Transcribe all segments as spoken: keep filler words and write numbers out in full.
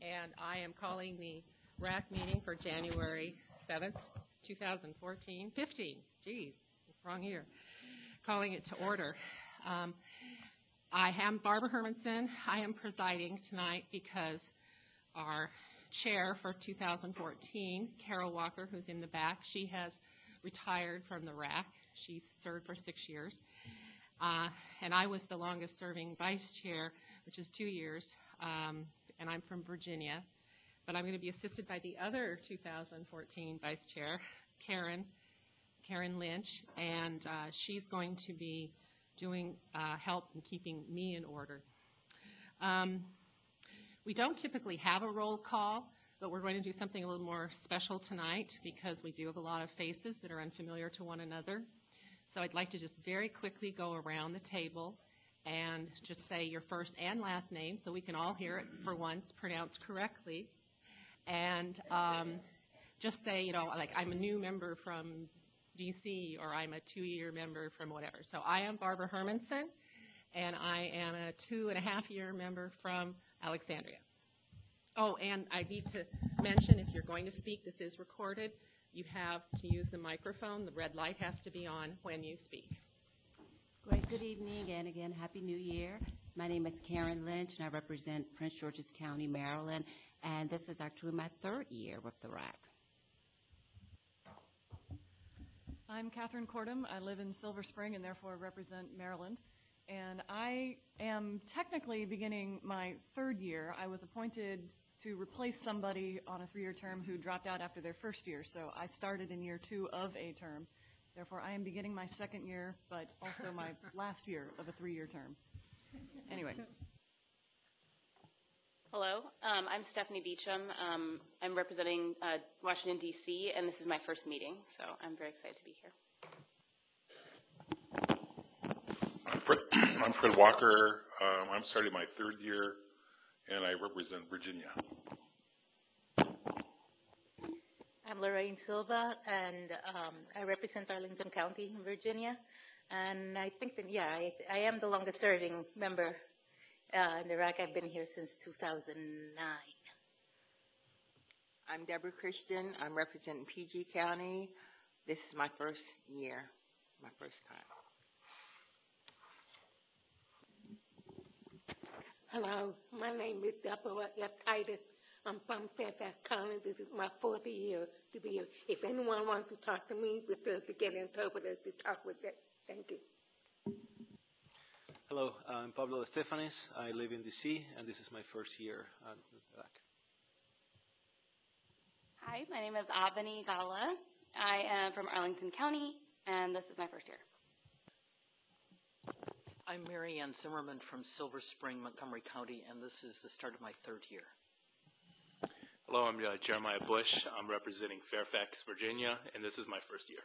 and I am calling the R A C meeting for January seventh, two thousand fourteen, fifteen, geez, wrong year, calling it to order. Um, I am Barbara Hermanson. I am presiding tonight because our chair for two thousand fourteen, Carol Walker, who's in the back, she has retired from the R A C. She served for six years. Uh, and I was the longest serving vice chair, which is two years, um, and I'm from Virginia. But I'm going to be assisted by the other two thousand fourteen vice chair, Karen, Karen Lynch, and uh, she's going to be doing uh, help in keeping me in order. Um, we don't typically have a roll call, but we're going to do something a little more special tonight because we do have a lot of faces that are unfamiliar to one another. So I'd like to just very quickly go around the table and just say your first and last name so we can all hear it for once pronounced correctly. And um, just say, you know, like I'm a new member from D C or I'm a two-year member from whatever. So I am Barbara Hermanson, and I am a two and a half year member from Alexandria. Oh, and I need to mention, if you're going to speak, this is recorded. You have to use the microphone. The red light has to be on when you speak. Great. Good evening, and again, Happy New Year. My name is Karen Lynch, and I represent Prince George's County, Maryland, and this is actually my third year with the R A C. I'm Catherine Cordum. I live in Silver Spring and therefore represent Maryland. And I am technically beginning my third year. I was appointed to replace somebody on a three-year term who dropped out after their first year. So I started in year two of a term. Therefore, I am beginning my second year, but also my last year of a three-year term. Anyway. Hello, um, I'm Stephanie Beecham. Um, I'm representing uh, Washington, D C, and this is my first meeting, so I'm very excited to be here. I'm Fred, I'm Fred Walker. Um, I'm starting my third year, and I represent Virginia. I'm Lorraine Silva, and um, I represent Arlington County, Virginia. And I think that, yeah, I, I am the longest serving member uh, in the R A C. I've been here since two thousand nine. I'm Deborah Christian. I'm representing P G County. This is my first year, my first time. Hello, my name is Deborah F. Titus. I'm from Fairfax County. This is my fourth year to be here. If anyone wants to talk to me, we still to get interpreters to talk with them. Thank you. Hello, I'm Pablo Estefanes. I live in D C, and this is my first year at the R A C. Hi, my name is Avani Gala. I am from Arlington County, and this is my first year. I'm Mary Ann Zimmerman from Silver Spring, Montgomery County, and this is the start of my third year. Hello, I'm uh, Jeremiah Bush. I'm representing Fairfax, Virginia, and this is my first year.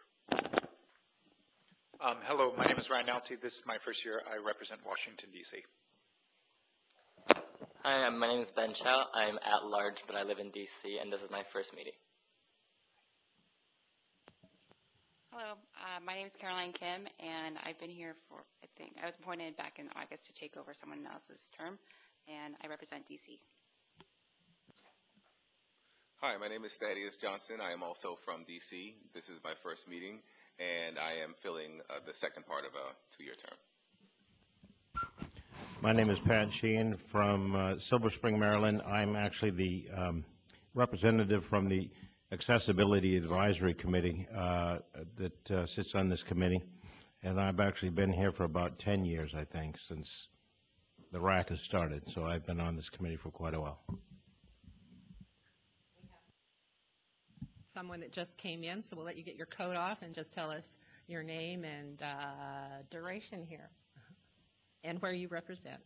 Um, hello, my name is Ryan Alty. This is my first year. I represent Washington, D C. Hi, my name is Ben Chow. I'm at large, but I live in D C, and this is my first meeting. Hello, uh, my name is Caroline Kim, and I've been here for, I think, I was appointed back in August to take over someone else's term, and I represent D C. Hi, my name is Thaddeus Johnson. I am also from D C. This is my first meeting, and I am filling uh, the second part of a two-year term. My name is Pat Sheehan from uh, Silver Spring, Maryland. I'm actually the um, representative from the Accessibility Advisory Committee uh, that uh, sits on this committee, and I've actually been here for about ten years, I think, since the R A C has started, so I've been on this committee for quite a while. Someone that just came in, so we'll let you get your coat off and just tell us your name and uh, duration here and where you represent.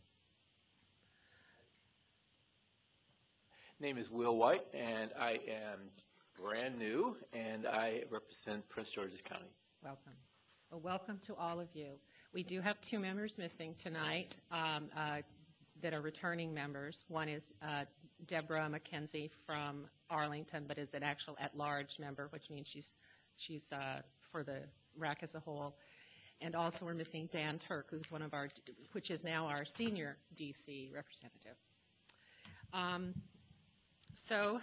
Name is Will White, and I am brand new, and I represent Prince George's County. Welcome. Well, welcome to all of you. We do have two members missing tonight um, uh, that are returning members. One is uh, Deborah McKenzie from Arlington, but is an actual at-large member, which means she's she's uh, for the R A C as a whole. And also we're missing Dan Turk, who's one of our, which is now our senior D C representative. Um, So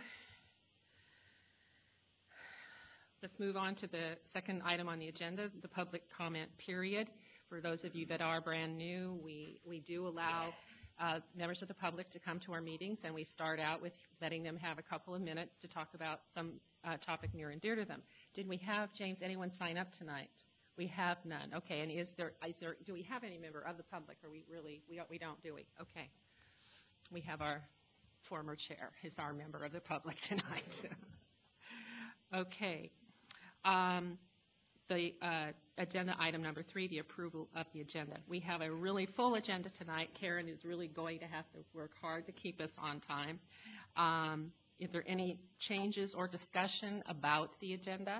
let's move on to the second item on the agenda, the public comment period. For those of you that are brand new, we, we do allow uh, members of the public to come to our meetings, and we start out with letting them have a couple of minutes to talk about some uh, topic near and dear to them. Did we have, James, anyone sign up tonight? We have none. Okay, and is there, is there, do we have any member of the public? Or we really, we don't, we don't, do we? Okay. We have our former chair is our member of the public tonight. Okay. Um, the uh, agenda item number three, the approval of the agenda. We have a really full agenda tonight. Karen is really going to have to work hard to keep us on time. Um, is there any changes or discussion about the agenda?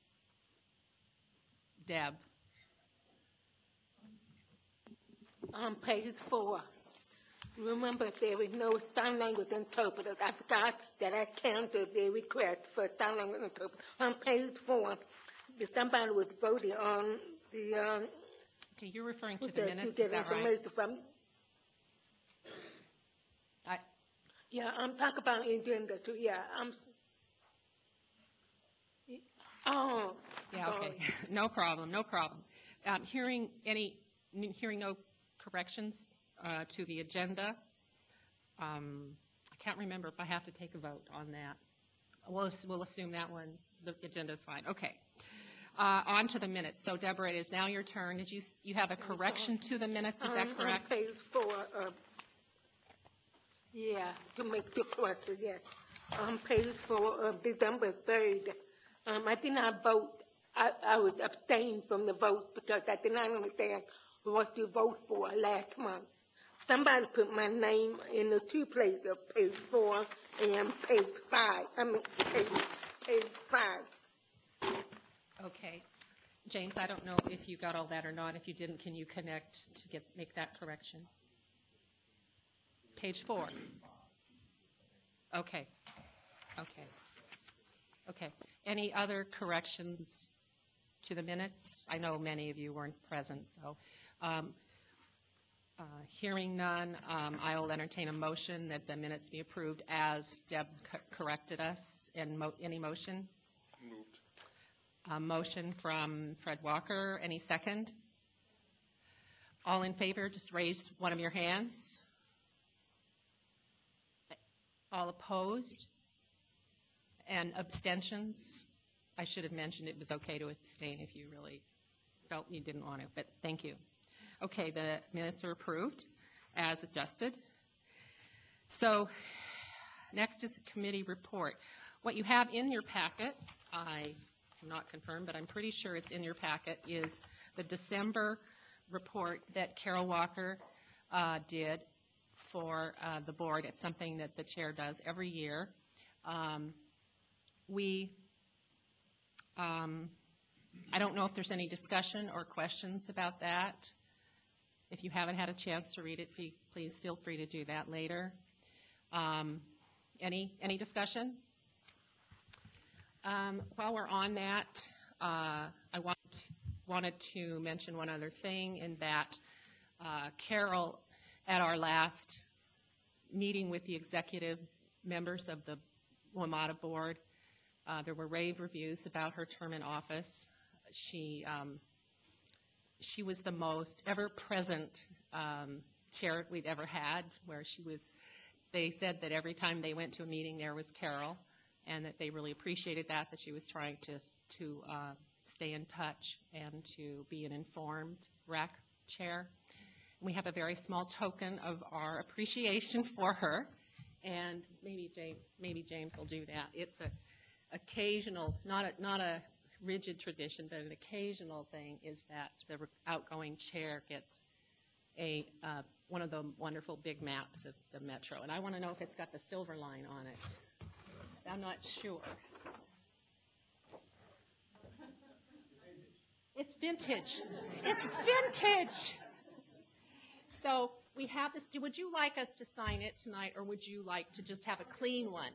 Deb. On page four, remember there is no sign language interpreter. I forgot that I counted the request for sign language interpreter. On page four, somebody was voting on the. Um, okay, you're referring to the the, minutes, to is that right? From, I, yeah, I'm talking about agenda too. Yeah, I'm. Oh. Yeah, okay. No problem, no problem. Um, hearing any, hearing no corrections uh, to the agenda, um, I can't remember if I have to take a vote on that. We'll, we'll assume that one's, the agenda is fine. Okay. Uh, on to the minutes. So, Deborah, it is now your turn. Did you, you have a correction to the minutes, is that um, correct? On page four, uh, yeah, to make the correction, yes. On page four of December third, um, I did not vote. I, I was abstained from the vote because I did not understand what to vote for last month. Somebody put my name in the two places of page four and page five. I mean, page, page five. Okay. James, I don't know if you got all that or not. If you didn't, can you connect to get make that correction? Page four. Okay. Okay. Okay. Any other corrections to the minutes? I know many of you weren't present, so um, uh, hearing none, um, I will entertain a motion that the minutes be approved as Deb co corrected us. And mo any motion? Moved. A motion from Fred Walker. Any second? All in favor, just raise one of your hands. All opposed? And abstentions? I should have mentioned it was okay to abstain if you really felt you didn't want to, but thank you. Okay, the minutes are approved as adjusted. So next is a committee report. What you have in your packet, I am not confirmed, but I'm pretty sure it's in your packet, is the December report that Carol Walker uh, did for uh, the board. It's something that the chair does every year. Um, we Um, I don't know if there's any discussion or questions about that. If you haven't had a chance to read it, please feel free to do that later. Um, any, any discussion? Um, while we're on that, uh, I want, wanted to mention one other thing, in that uh, Carol, at our last meeting with the executive members of the WMATA board, Uh, there were rave reviews about her term in office. She um, she was the most ever-present um, chair we'd ever had, where she was, they said that every time they went to a meeting there was Carol, and that they really appreciated that, that she was trying to, to uh, stay in touch and to be an informed R A C chair. We have a very small token of our appreciation for her, and maybe James, maybe James will do that. It's a occasional, not a, not a rigid tradition, but an occasional thing is that the outgoing chair gets a uh, one of the wonderful big maps of the metro. And I want to know if it's got the silver line on it. I'm not sure. It's vintage. It's vintage. So we have this. Would you like us to sign it tonight, or would you like to just have a clean one?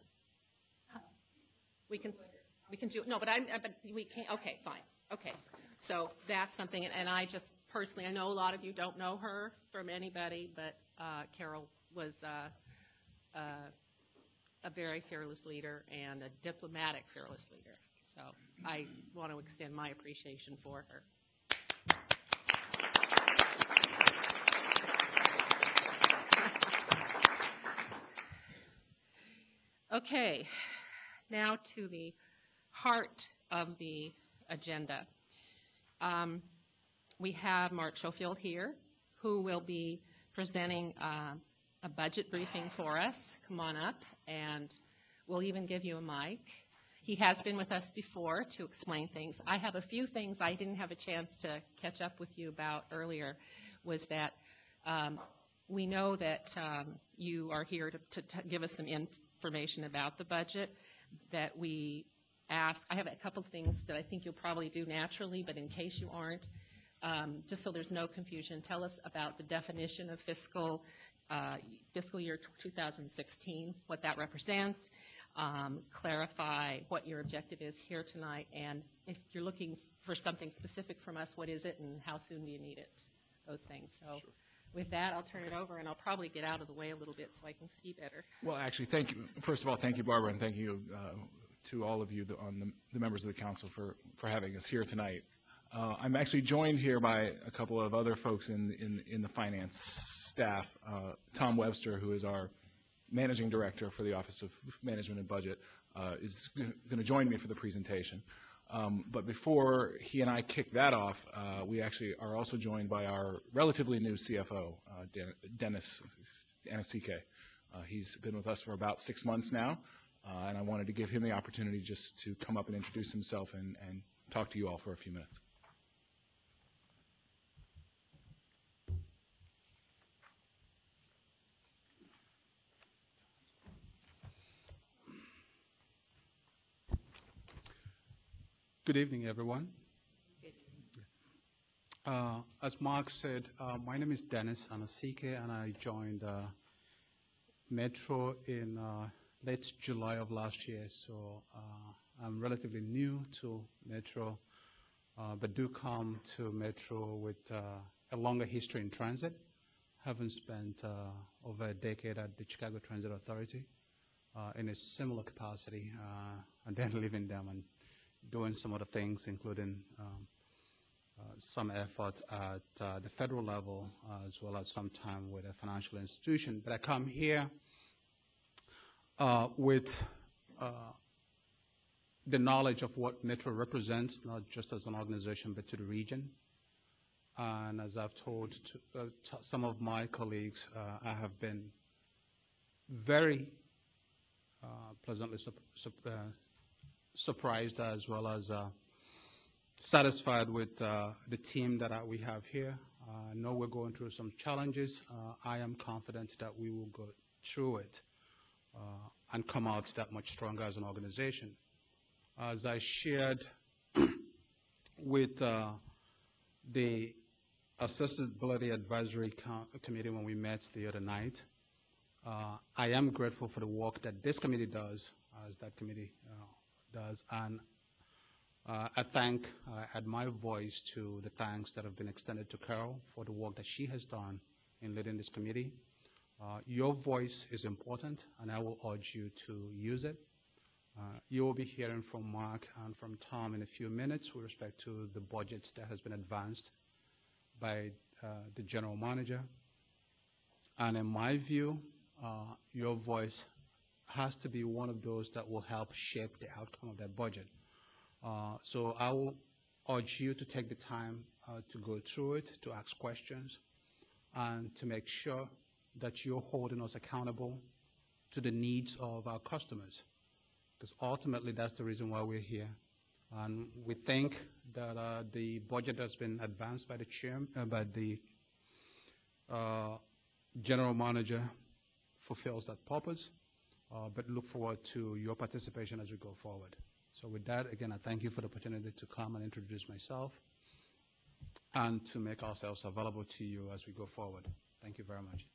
We can, we can do, no, but I, but we can't, okay, fine, okay. So that's something, and I just personally, I know a lot of you don't know her from anybody, but uh, Carol was uh, uh, a very fearless leader and a diplomatic fearless leader. So I want to extend my appreciation for her. Okay, now to the heart of the agenda. Um, we have Mark Schofield here, who will be presenting uh, a budget briefing for us. Come on up, and we'll even give you a mic. He has been with us before to explain things. I have a few things I didn't have a chance to catch up with you about earlier, was that um, we know that um, you are here to, to, to give us some information about the budget, that we ask. I have a couple of things that I think you'll probably do naturally, but in case you aren't, um, just so there's no confusion, tell us about the definition of fiscal uh, fiscal year two thousand sixteen, what that represents, um, clarify what your objective is here tonight, and if you're looking for something specific from us, what is it and how soon do you need it, those things. So. Sure. With that, I'll turn it over, and I'll probably get out of the way a little bit so I can see better. Well, actually, thank you. First of all, thank you, Barbara, and thank you uh, to all of you, the, on the, the members of the council, for, for having us here tonight. Uh, I'm actually joined here by a couple of other folks in, in, in the finance staff. Uh, Tom Webster, who is our managing director for the Office of Management and Budget, uh, is going to join me for the presentation. Um, but before he and I kick that off, uh, we actually are also joined by our relatively new C F O, uh, Den- Dennis, Dennis C K. Uh, he's been with us for about six months now, uh, and I wanted to give him the opportunity just to come up and introduce himself and, and talk to you all for a few minutes. Good evening, everyone. Uh, as Mark said, uh, my name is Dennis Anasike, and I joined uh, Metro in uh, late July of last year. So uh, I'm relatively new to Metro, uh, but do come to Metro with uh, a longer history in transit, having spent uh, over a decade at the Chicago Transit Authority uh, in a similar capacity, uh, and then leaving them and doing some other things, including um, uh, some effort at uh, the federal level, uh, as well as some time with a financial institution. But I come here uh, with uh, the knowledge of what Metro represents, not just as an organization, but to the region. And as I've told to, uh, to some of my colleagues, uh, I have been very uh, pleasantly sup- sup- uh, surprised as well as uh, satisfied with uh, the team that uh, we have here. Uh, I know we're going through some challenges. Uh, I am confident that we will go through it uh, and come out that much stronger as an organization. As I shared with uh, the Accessibility Advisory Com- Committee when we met the other night, uh, I am grateful for the work that this committee does, as that committee uh, does, and uh, I thank, I add my voice to the thanks that have been extended to Carol for the work that she has done in leading this committee. Uh, your voice is important, and I will urge you to use it. Uh, you will be hearing from Mark and from Tom in a few minutes with respect to the budget that has been advanced by uh, the general manager. And in my view, uh, your voice has to be one of those that will help shape the outcome of that budget. Uh, so I will urge you to take the time uh, to go through it, to ask questions, and to make sure that you're holding us accountable to the needs of our customers, because ultimately that's the reason why we're here. And we think that uh, the budget has been advanced by the chair, uh, by the uh, general manager fulfills that purpose. Uh, but look forward to your participation as we go forward. So with that, again, I thank you for the opportunity to come and introduce myself and to make ourselves available to you as we go forward. Thank you very much.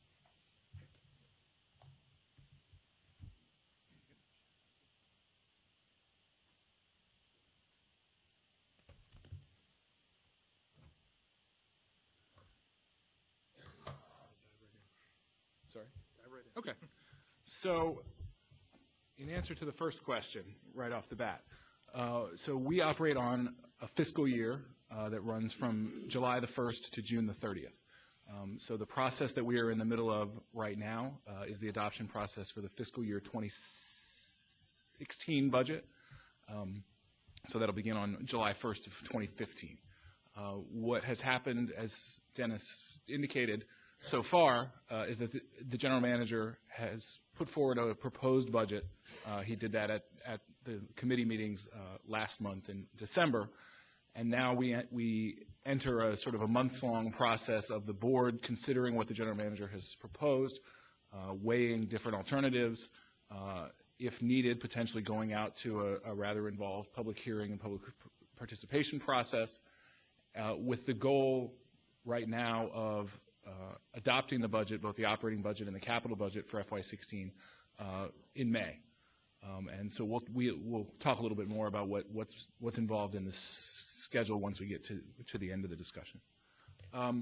Sorry? Okay. So in answer to the first question, right off the bat, uh, so we operate on a fiscal year uh, that runs from July the first to June the thirtieth. Um, so the process that we are in the middle of right now uh, is the adoption process for the fiscal year twenty sixteen budget. Um, so that'll begin on July first of twenty fifteen. Uh, what has happened, as Dennis indicated, so far uh, is that the, the general manager has put forward a proposed budget. Uh, he did that at, at the committee meetings uh, last month in December, and now we we enter a sort of a months-long process of the board considering what the general manager has proposed, uh, weighing different alternatives, uh, if needed, potentially going out to a, a rather involved public hearing and public participation process, uh, with the goal right now of uh, adopting the budget, both the operating budget and the capital budget for F Y sixteen uh, in May. Um, and so we'll, we, we'll talk a little bit more about what, what's, what's involved in this schedule once we get to, to the end of the discussion. Um,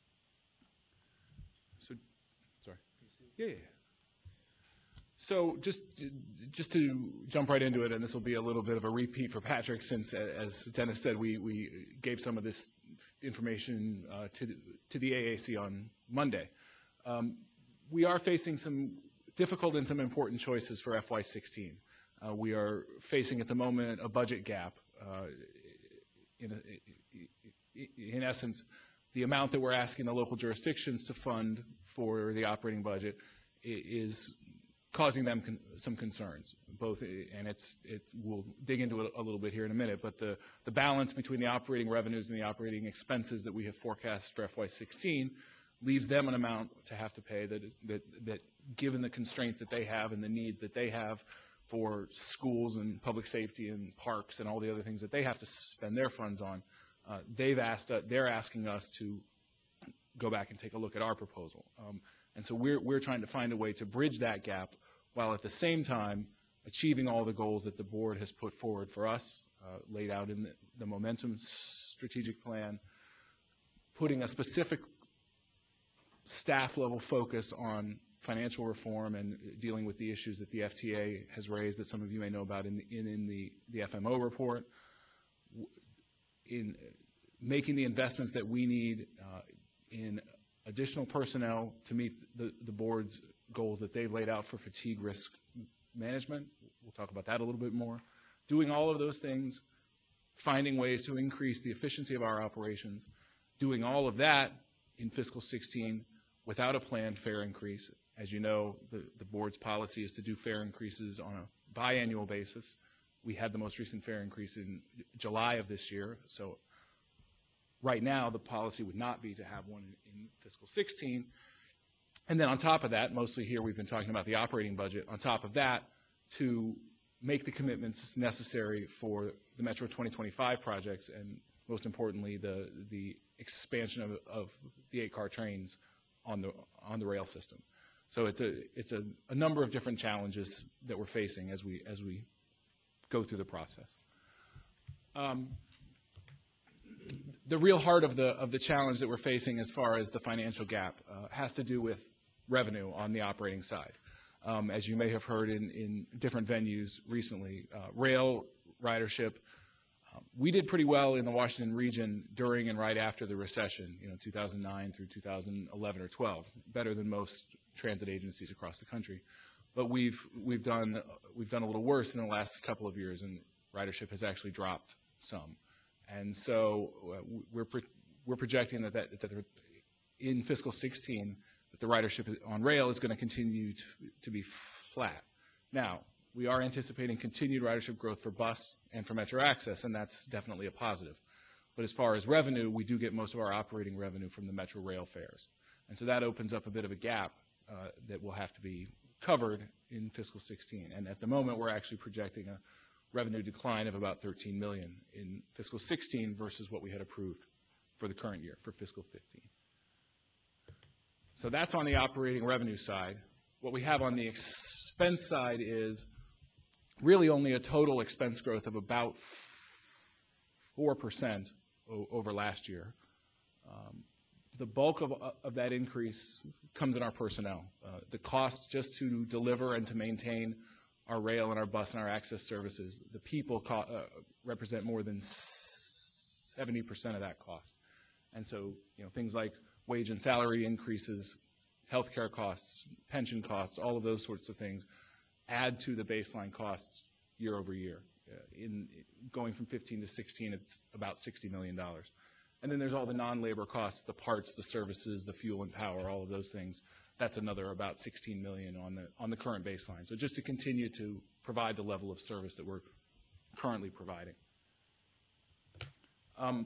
so, sorry. Yeah, yeah, yeah. So just, just to jump right into it, and this will be a little bit of a repeat for Patrick, since, as Dennis said, we, we gave some of this information uh, to, to the A A C on Monday. Um, we are facing some difficult and some important choices for F Y sixteen. Uh, we are facing at the moment a budget gap. Uh, in, a, in essence, the amount that we're asking the local jurisdictions to fund for the operating budget is causing them con some concerns. Both, and it's, it's we'll dig into it a little bit here in a minute, but the, the balance between the operating revenues and the operating expenses that we have forecast for F Y sixteen leaves them an amount to have to pay that, that, that given the constraints that they have and the needs that they have for schools and public safety and parks and all the other things that they have to spend their funds on, uh, they've asked, uh, they're asking us to go back and take a look at our proposal. Um, and so we're, we're trying to find a way to bridge that gap while at the same time achieving all the goals that the board has put forward for us, uh, laid out in the, the Momentum strategic plan, putting a specific staff level focus on financial reform and dealing with the issues that the F T A has raised that some of you may know about in, in, in the, the F M O report, in making the investments that we need uh, in additional personnel to meet the, the board's goals that they've laid out for fatigue risk management. We'll talk about that a little bit more. Doing all of those things, finding ways to increase the efficiency of our operations, doing all of that in fiscal sixteen without a planned fare increase. As you know, the, the board's policy is to do fare increases on a biannual basis. We had the most recent fare increase in July of this year, so right now the policy would not be to have one in, in fiscal sixteen. And then on top of that, mostly here we've been talking about the operating budget, on top of that, to make the commitments necessary for the Metro twenty twenty-five projects, and most importantly, the, the expansion of, of the eight-car trains on the, on the rail system. So it's a, it's a, a number of different challenges that we're facing as we, as we go through the process. Um, the real heart of the, of the challenge that we're facing as far as the financial gap uh, has to do with revenue on the operating side. Um, as you may have heard in, in different venues recently, uh, rail ridership, um, we did pretty well in the Washington region during and right after the recession, you know, two thousand nine through two thousand eleven or twelve, better than most transit agencies across the country. But we've, we've, done, we've done a little worse in the last couple of years, and ridership has actually dropped some. And so uh, we're, pro we're projecting that, that, that in fiscal sixteen, that the ridership on rail is going to continue to, to be flat. Now, we are anticipating continued ridership growth for bus and for Metro Access, and that's definitely a positive. But as far as revenue, we do get most of our operating revenue from the Metro rail fares. And so that opens up a bit of a gap uh, that will have to be covered in fiscal sixteen. And at the moment, we're actually projecting a revenue decline of about thirteen million dollars in fiscal sixteen versus what we had approved for the current year, for fiscal fifteen. So that's on the operating revenue side. What we have on the expense side is really only a total expense growth of about four percent over last year. Um, the bulk of, of that increase comes in our personnel. Uh, the cost just to deliver and to maintain our rail and our bus and our access services, the people co- uh, represent more than seventy percent of that cost. And so, you know, things like wage and salary increases, healthcare costs, pension costs, all of those sorts of things add to the baseline costs year over year. Uh, in going from fifteen to sixteen, it's about sixty million dollars. And then there's all the non-labor costs, the parts, the services, the fuel and power, all of those things. That's another about sixteen million dollars on the on the current baseline. So just to continue to provide the level of service that we're currently providing. Um,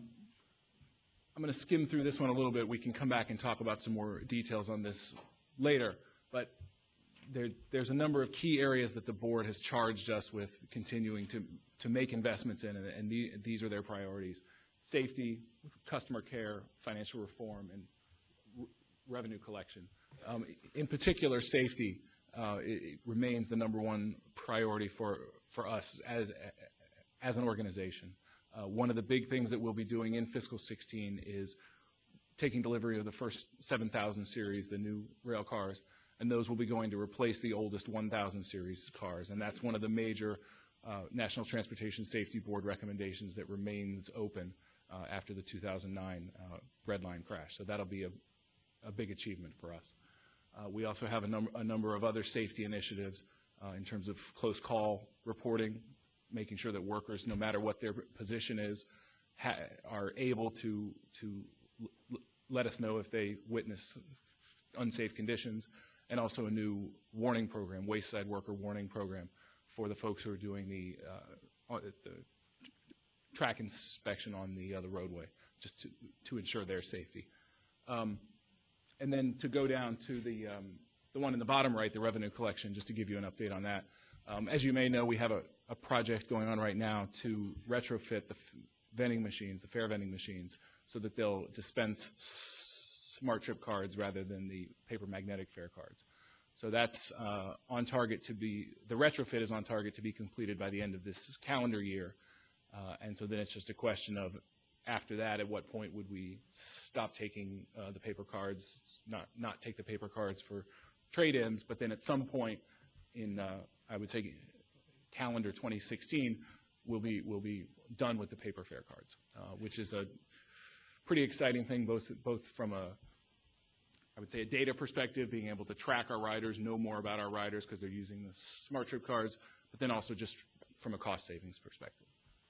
I'm going to skim through this one a little bit. We can come back and talk about some more details on this later. But there, there's a number of key areas that the board has charged us with continuing to, to make investments in, and, and the, these are their priorities. Safety, customer care, financial reform, and re- revenue collection. Um, in particular, safety uh, it, it remains the number one priority for, for us as, as an organization. Uh, one of the big things that we'll be doing in fiscal sixteen is taking delivery of the first seven thousand series, the new rail cars, and those will be going to replace the oldest one thousand series cars. And that's one of the major uh, National Transportation Safety Board recommendations that remains open uh, after the two thousand nine uh, Red Line crash. So that'll be a, a big achievement for us. Uh, we also have a, num- a number of other safety initiatives uh, in terms of close call reporting, making sure that workers, no matter what their position is, ha- are able to, to l- let us know if they witness unsafe conditions, and also a new warning program, wayside worker warning program, for the folks who are doing the, uh, the track inspection on the, uh, the roadway, just to, to ensure their safety. Um, and then to go down to the, um, the one in the bottom right, the revenue collection, just to give you an update on that. Um, as you may know, we have a, a project going on right now to retrofit the f- vending machines, the fare vending machines, so that they'll dispense smart trip cards rather than the paper magnetic fare cards. So that's uh, on target to be, the retrofit is on target to be completed by the end of this calendar year. Uh, and so then it's just a question of, after that, at what point would we stop taking uh, the paper cards, not, not take the paper cards for trade-ins, but then at some point in, uh, I would say, calendar twenty sixteen, we'll be, we'll be done with the paper fare cards, uh, which is a pretty exciting thing, both, both from a, I would say, a data perspective, being able to track our riders, know more about our riders because they're using the smart trip cards, but then also just from a cost savings perspective.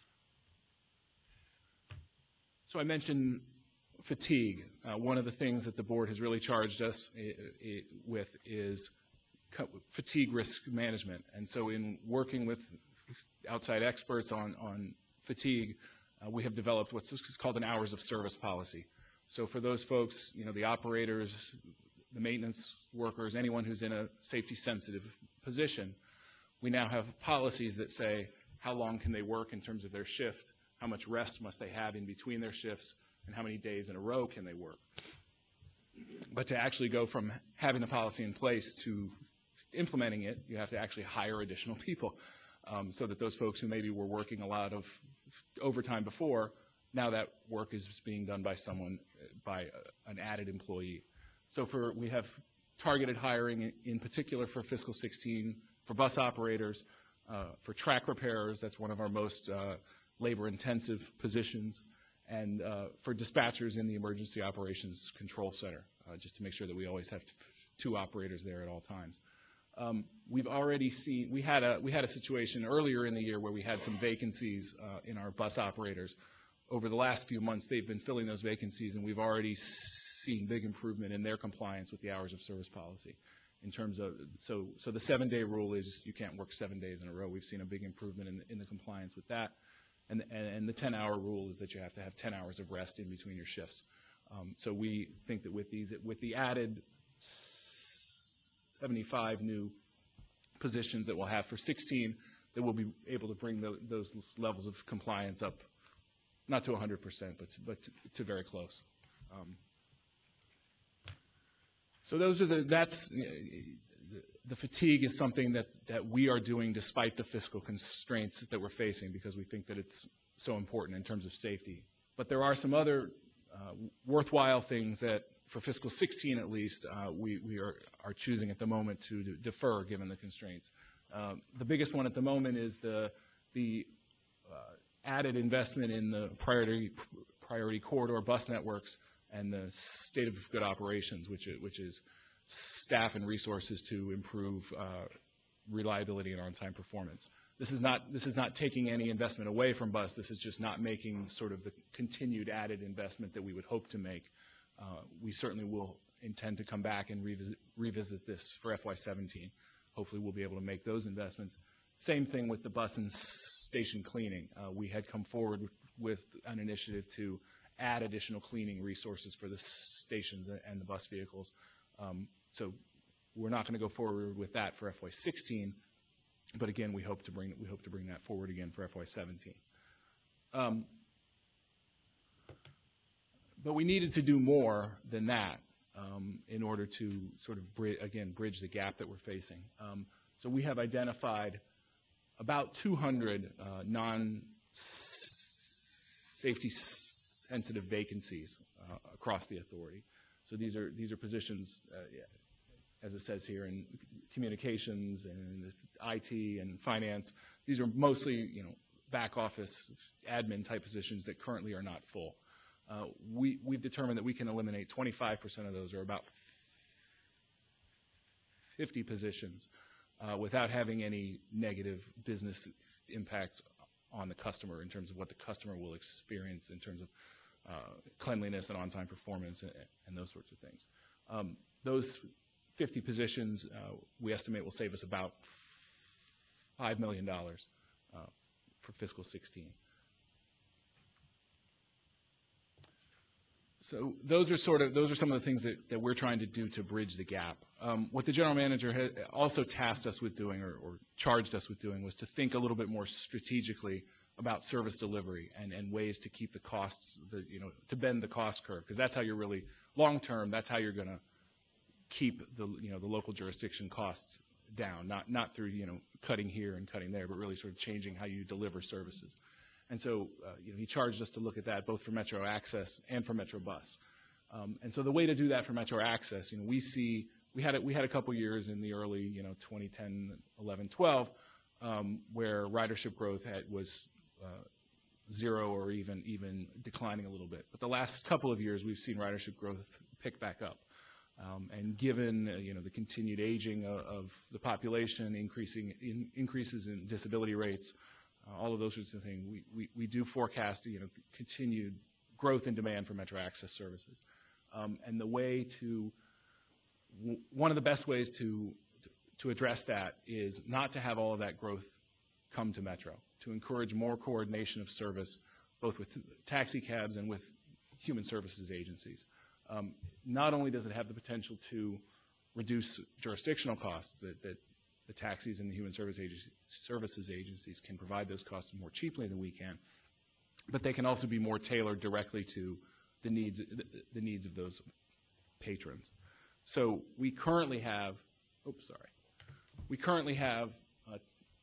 So I mentioned fatigue. Uh, one of the things that the board has really charged us I- I- with is co- fatigue risk management. And so in working with outside experts on, on fatigue, uh, we have developed what's called an hours of service policy. So for those folks, you know, the operators, the maintenance workers, anyone who's in a safety sensitive position, we now have policies that say how long can they work in terms of their shift, how much rest must they have in between their shifts, and how many days in a row can they work. But to actually go from having the policy in place to implementing it, you have to actually hire additional people, um, so that those folks who maybe were working a lot of overtime before, now that work is being done by someone, by a, an added employee. So for we have targeted hiring in particular for fiscal sixteen for bus operators, uh, for track repairers, that's one of our most uh, labor-intensive positions, and uh, for dispatchers in the Emergency Operations Control Center, uh, just to make sure that we always have two operators there at all times. Um, we've already seen, we had a we had a situation earlier in the year where we had some vacancies uh, in our bus operators. Over the last few months, they've been filling those vacancies, and we've already seen big improvement in their compliance with the hours of service policy. In terms of, so so the seven-day rule is you can't work seven days in a row. We've seen a big improvement in, in the compliance with that. And, and, and the ten-hour rule is that you have to have ten hours of rest in between your shifts. Um, so we think that with these, with the added seventy-five new positions that we'll have for sixteen, that we'll be able to bring the, those levels of compliance up, not to one hundred percent, but to, but to, to very close. Um, so those are the, that's, the, the fatigue is something that, that we are doing despite the fiscal constraints that we're facing, because we think that it's so important in terms of safety. But there are some other uh, worthwhile things that, for fiscal sixteen at least, uh, we, we are, are choosing at the moment to defer given the constraints. Um, The biggest one at the moment is the, the uh, added investment in the priority, priority corridor bus networks and the state of good operations, which is, which is staff and resources to improve uh, reliability and on-time performance. This is not, this is not taking any investment away from bus. This is just not making sort of the continued added investment that we would hope to make. Uh, we certainly will intend to come back and revisit, revisit this for F Y seventeen. Hopefully we'll be able to make those investments. Same thing with the bus and station cleaning. Uh, we had come forward with an initiative to add additional cleaning resources for the stations and the bus vehicles. Um, so we're not going to go forward with that for F Y sixteen, but again, we hope to bring we hope to bring that forward again for F Y seventeen. Um, but we needed to do more than that um, in order to sort of bri- again bridge the gap that we're facing. Um, so we have identified about two hundred uh, non-safety sensitive vacancies uh, across the authority. So these are these are positions, uh, as it says here, in communications and I T and finance. These are mostly, you know, back office admin type positions that currently are not full. Uh, we we've determined that we can eliminate twenty-five percent of those, or about fifty positions, uh, without having any negative business impacts on the customer in terms of what the customer will experience in terms of uh, cleanliness and on-time performance and, and those sorts of things. Um, those fifty positions, uh, we estimate, will save us about five million dollars uh, for fiscal sixteen. So those are sort of those are some of the things that, that we're trying to do to bridge the gap. Um, what the general manager had also tasked us with doing, or, or charged us with doing, was to think a little bit more strategically about service delivery and, and ways to keep the costs, the, you know, to bend the cost curve, because that's how you're really long term. That's how you're going to keep the you know the local jurisdiction costs down, not not through you know cutting here and cutting there, but really sort of changing how you deliver services. And so uh, you know, he charged us to look at that both for Metro Access and for Metro Bus. Um, and so the way to do that for Metro Access, you know, we see we had a, we had a couple years in the early you know twenty ten, eleven, twelve um, where ridership growth had, was uh, zero or even even declining a little bit. But the last couple of years we've seen ridership growth pick back up. Um, and given uh, you know the continued aging of, of the population, increasing in, increases in disability rates, uh, all of those sorts of things, we, we, we do forecast you know continued growth in demand for Metro Access services. Um, and the way to w- one of the best ways to to address that is not to have all of that growth come to Metro, to encourage more coordination of service, both with taxi cabs and with human services agencies. Um, not only does it have the potential to reduce jurisdictional costs, that, that the taxis and the human service agency, services agencies can provide those costs more cheaply than we can, but they can also be more tailored directly to the needs, the, the needs of those patrons. So we currently have, oops, sorry, we currently have a,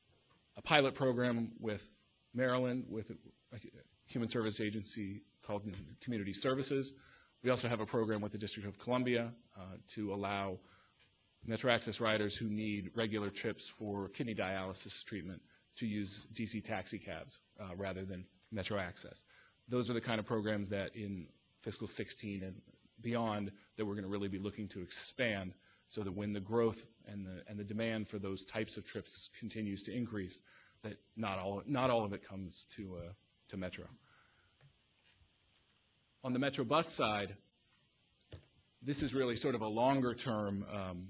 a pilot program with Maryland, with a, a human service agency called Community Services. We also have a program with the District of Columbia uh, to allow Metro Access riders who need regular trips for kidney dialysis treatment to use D C taxi cabs uh, rather than Metro Access. Those are the kind of programs that in fiscal sixteen and beyond that we're going to really be looking to expand, so that when the growth and the and the demand for those types of trips continues to increase, that not all not all of it comes to uh, to Metro. On the Metro Bus side, this is really sort of a longer-term um,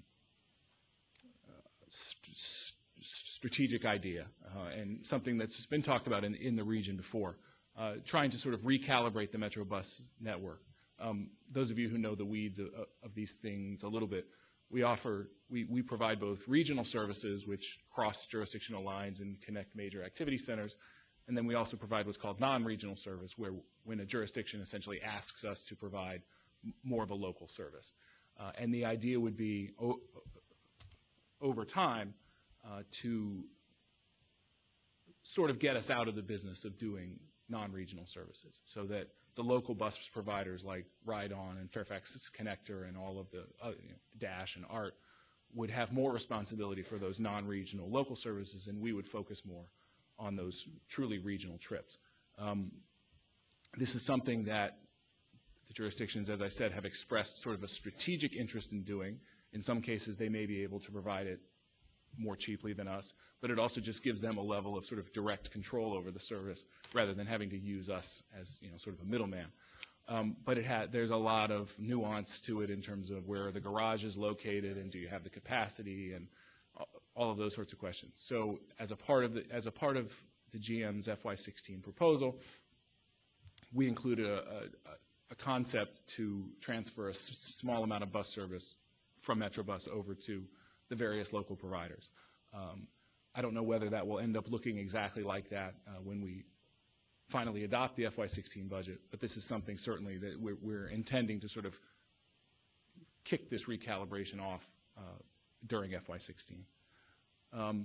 st- st- strategic idea uh, and something that's been talked about in, in the region before, uh, trying to sort of recalibrate the Metro Bus network. Um, those of you who know the weeds of, of these things a little bit, we offer, we, we provide both regional services, which cross jurisdictional lines and connect major activity centers. And then we also provide what's called non-regional service, where when a jurisdiction essentially asks us to provide m- more of a local service. Uh, and the idea would be, o- over time, uh, to sort of get us out of the business of doing non-regional services, so that the local bus providers like Ride On and Fairfax Connector and all of the uh, you know, Dash and ART would have more responsibility for those non-regional local services, and we would focus more on those truly regional trips. Um, this is something that the jurisdictions, as I said, have expressed sort of a strategic interest in doing. In some cases, they may be able to provide it more cheaply than us, but it also just gives them a level of sort of direct control over the service rather than having to use us as, you know, sort of a middleman. Um, but it had, there's a lot of nuance to it in terms of where the garage is located and do you have the capacity and all of those sorts of questions. So as a part of the, as a part of the G M's F Y sixteen proposal, we included a, a, a concept to transfer a s small amount of bus service from Metrobus over to the various local providers. Um, I don't know whether that will end up looking exactly like that uh, when we finally adopt the F Y sixteen budget, but this is something certainly that we're, we're intending to sort of kick this recalibration off uh, during F Y sixteen. Um,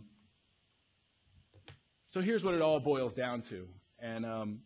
so here's what it all boils down to, and um,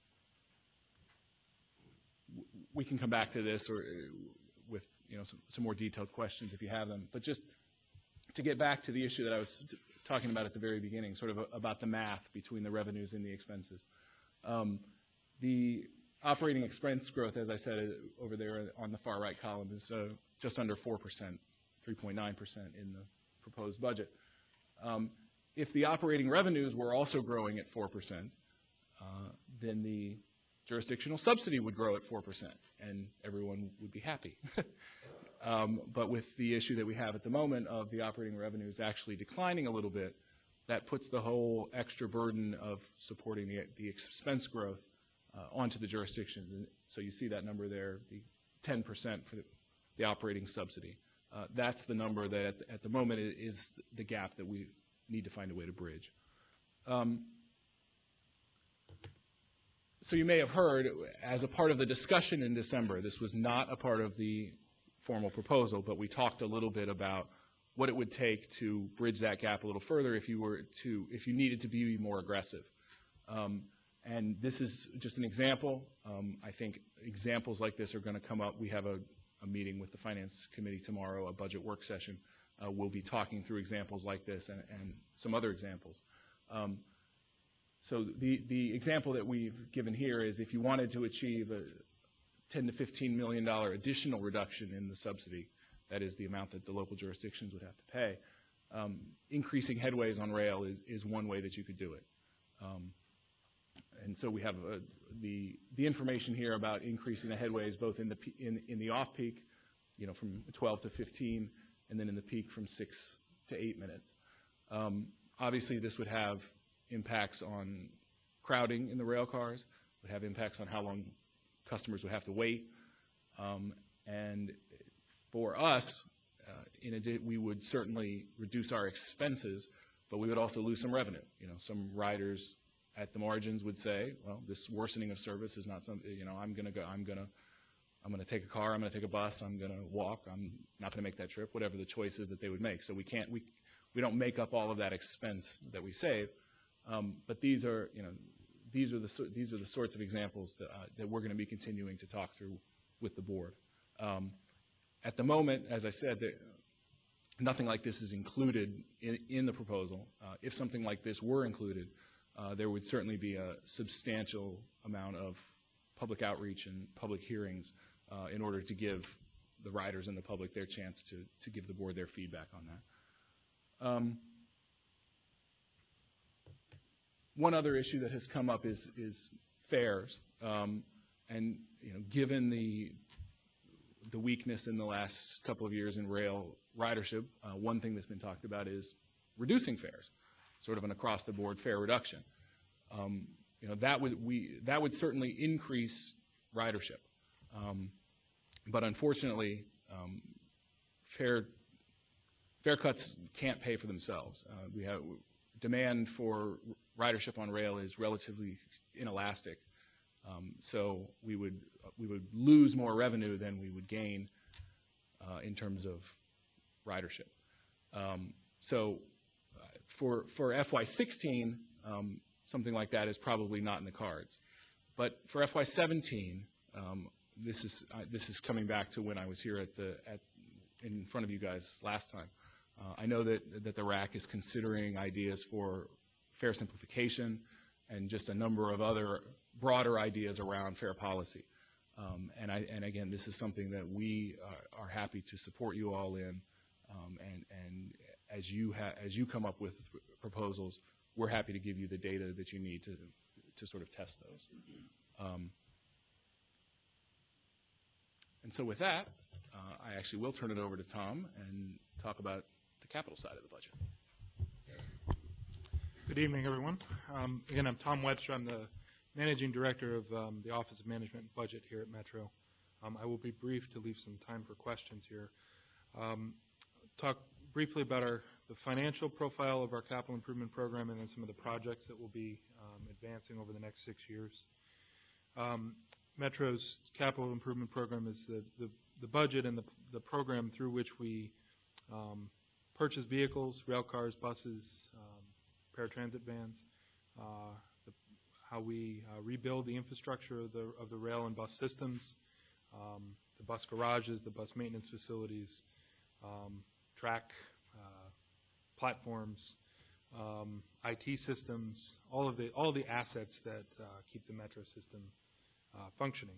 we can come back to this or with, you know, some, some more detailed questions if you have them, but just to get back to the issue that I was t talking about at the very beginning, sort of a, about the math between the revenues and the expenses. Um, the operating expense growth, as I said over there on the far right column, is uh, just under four percent, three point nine percent in the proposed budget. Um, if the operating revenues were also growing at four percent, uh, then the jurisdictional subsidy would grow at four percent, and everyone would be happy. um, but with the issue that we have at the moment of the operating revenues actually declining a little bit, that puts the whole extra burden of supporting the, the expense growth uh, onto the jurisdictions. And so you see that number there, the ten percent for the, the operating subsidy. Uh, that's the number that at the, at the moment is the gap that we need to find a way to bridge. Um, so you may have heard, as a part of the discussion in December, this was not a part of the formal proposal, but we talked a little bit about what it would take to bridge that gap a little further if you were to, if you needed to be more aggressive. Um, and this is just an example. Um, I think examples like this are going to come up. We have a, a meeting with the Finance Committee tomorrow, a budget work session. Uh, we'll be talking through examples like this and, and some other examples. Um, so the, the example that we've given here is if you wanted to achieve a ten to fifteen million dollars additional reduction in the subsidy, that is the amount that the local jurisdictions would have to pay. Um, increasing headways on rail is, is one way that you could do it. Um, and so we have uh, the, the information here about increasing the headways both in the, in, in the off-peak, you know, from twelve to fifteen, and then in the peak from six to eight minutes. Um, obviously, this would have impacts on crowding in the rail cars, would have impacts on how long customers would have to wait, um, and for us, uh, in addition, we would certainly reduce our expenses, but we would also lose some revenue. You know, some riders at the margins would say, well, this worsening of service is not something, you know, I'm going to go, I'm going to, I'm going to take a car, I'm going to take a bus, I'm going to walk, I'm not going to make that trip, whatever the choice is that they would make. So we can't, we, we don't make up all of that expense that we save, um, but these are, you know, these are the, these are the sorts of examples that, uh, that we're going to be continuing to talk through with the board. Um, At the moment, as I said, there, nothing like this is included in, in the proposal. Uh, if something like this were included, uh, there would certainly be a substantial amount of public outreach and public hearings uh, in order to give the riders and the public their chance to, to give the board their feedback on that. Um, one other issue that has come up is, is fares. Um, and you know, given the the weakness in the last couple of years in rail ridership, uh, one thing that's been talked about is reducing fares, sort of an across-the-board fare reduction. Um, you know, that would we that would certainly increase ridership, um, but unfortunately, um, fare fare cuts can't pay for themselves. Uh, we have demand for ridership on rail is relatively inelastic. Um, so we would we would lose more revenue than we would gain uh, in terms of ridership. Um, so uh, for for F Y sixteen, um, something like that is probably not in the cards. But for F Y seventeen, um, this is uh, this is coming back to when I was here at the at in front of you guys last time. Uh, I know that, that the R A C is considering ideas for fare simplification and just a number of other broader ideas around fare policy. Um, and, I, and again, this is something that we uh, are happy to support you all in. Um, and, and as you ha- as you come up with proposals, we're happy to give you the data that you need to to sort of test those. Um, and so with that, uh, I actually will turn it over to Tom and talk about the capital side of the budget. Good evening, everyone. Um, again, I'm Tom Webster. I'm the Managing Director of um, the Office of Management and Budget here at Metro. Um, I will be brief to leave some time for questions here. Um, talk briefly about our the financial profile of our capital improvement program and then some of the projects that will be um, advancing over the next six years. Um, Metro's capital improvement program is the, the, the budget and the, the program through which we um, purchase vehicles, rail cars, buses, um, paratransit vans, uh, the, how we uh, rebuild the infrastructure of the, of the rail and bus systems, um, the bus garages, the bus maintenance facilities, um, track uh, platforms, um, I T systems, all of the all of the assets that uh, keep the metro system uh, functioning.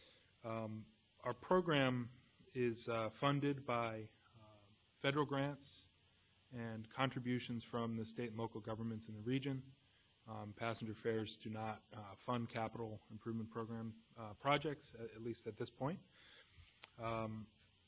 Um, our program is uh, funded by uh, federal grants and contributions from the state and local governments in the region. Um, passenger fares do not uh, fund capital improvement program uh, projects, at, at least at this point. Um,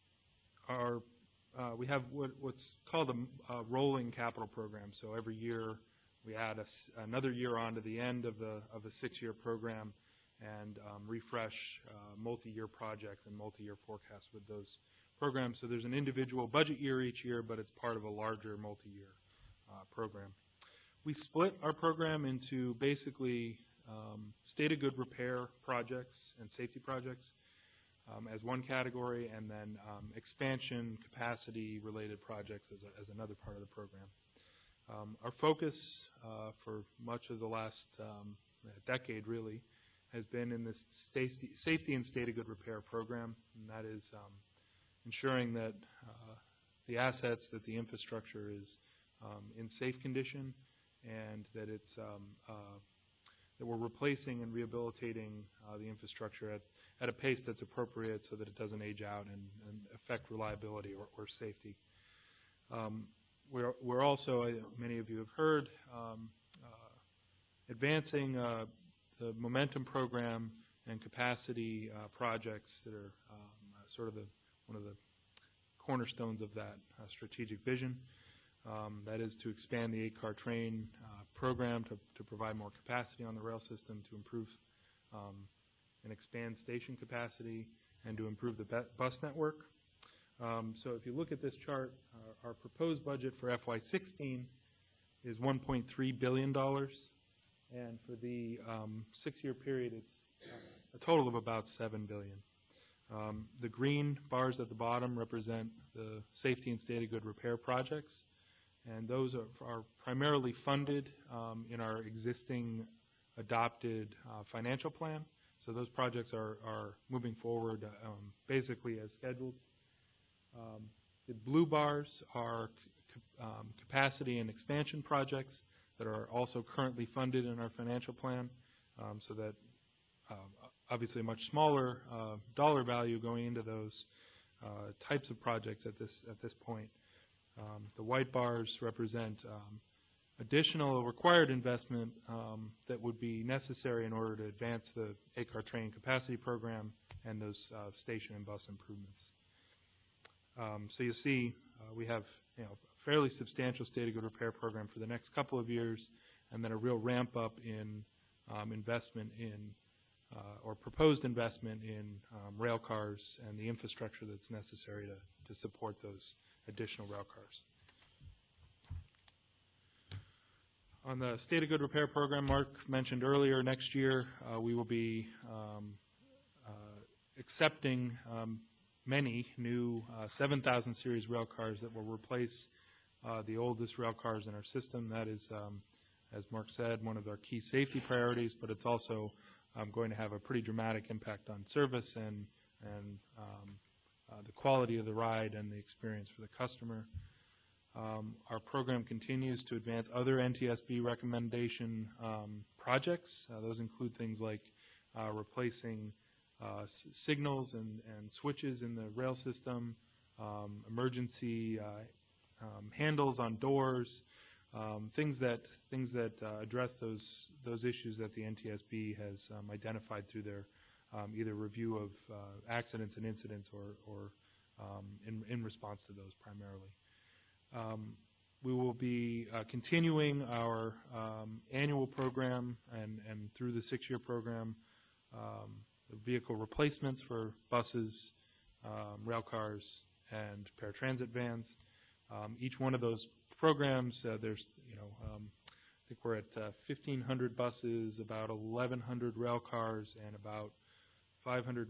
our Uh, we have what, what's called a, a rolling capital program. So every year we add a, another year on to the end of the of a six-year program and um, refresh uh, multi-year projects and multi-year forecasts with those programs. So there's an individual budget year each year, but it's part of a larger multi-year uh, program. We split our program into basically um, state of good repair projects and safety projects Um, as one category, and then um, expansion capacity related projects as, a, as another part of the program. Um, our focus uh, for much of the last um, decade really has been in this safety, safety and state of good repair program, and that is um, ensuring that uh, the assets, that the infrastructure is um, in safe condition, and that it's um, uh, that we're replacing and rehabilitating uh, the infrastructure at, at a pace that's appropriate so that it doesn't age out and, and affect reliability or, or safety. Um, we're, we're also, uh, many of you have heard, um, uh, advancing uh, the Momentum program and capacity uh, projects that are um, uh, sort of the, one of the cornerstones of that uh, strategic vision. Um, that is to expand the eight-car train uh, program to, to provide more capacity on the rail system, to improve um, and expand station capacity, and to improve the bus network. Um, so if you look at this chart, uh, our proposed budget for F Y sixteen is one point three billion dollars, and for the um, six-year period, it's a total of about seven billion dollars. Um, the green bars at the bottom represent the safety and state of good repair projects, and those are, are primarily funded um, in our existing adopted uh, financial plan. So those projects are, are moving forward um, basically as scheduled. Um, the blue bars are um, capacity and expansion projects that are also currently funded in our financial plan, um, so that uh, obviously a much smaller uh, dollar value going into those uh, types of projects at this at this point. Um, the white bars represent um, additional required investment um, that would be necessary in order to advance the eight-car train capacity program and those uh, station and bus improvements. Um, so you see uh, we have you know, a fairly substantial state of good repair program for the next couple of years, and then a real ramp up in um, investment in uh, or proposed investment in um, rail cars and the infrastructure that's necessary to, to support those additional rail cars. On the State of Good Repair program Mark mentioned earlier, next year uh, we will be um, uh, accepting um, many new uh, seven thousand series rail cars that will replace uh, the oldest rail cars in our system. That is, um, as Mark said, one of our key safety priorities, but it's also um, going to have a pretty dramatic impact on service and, and um, uh, the quality of the ride and the experience for the customer. Um, our program continues to advance other N T S B recommendation um, projects. Uh, those include things like uh, replacing uh, s signals and, and switches in the rail system, um, emergency uh, um, handles on doors, um, things that things that uh, address those those issues that the N T S B has um, identified through their um, either review of uh, accidents and incidents or, or um, in, in response to those primarily. Um, we will be uh, continuing our um, annual program and, and through the six-year program, um, the vehicle replacements for buses, um, rail cars, and paratransit vans. Um, each one of those programs, uh, there's, you know, um, I think we're at uh, fifteen hundred buses, about eleven hundred rail cars, and about five hundred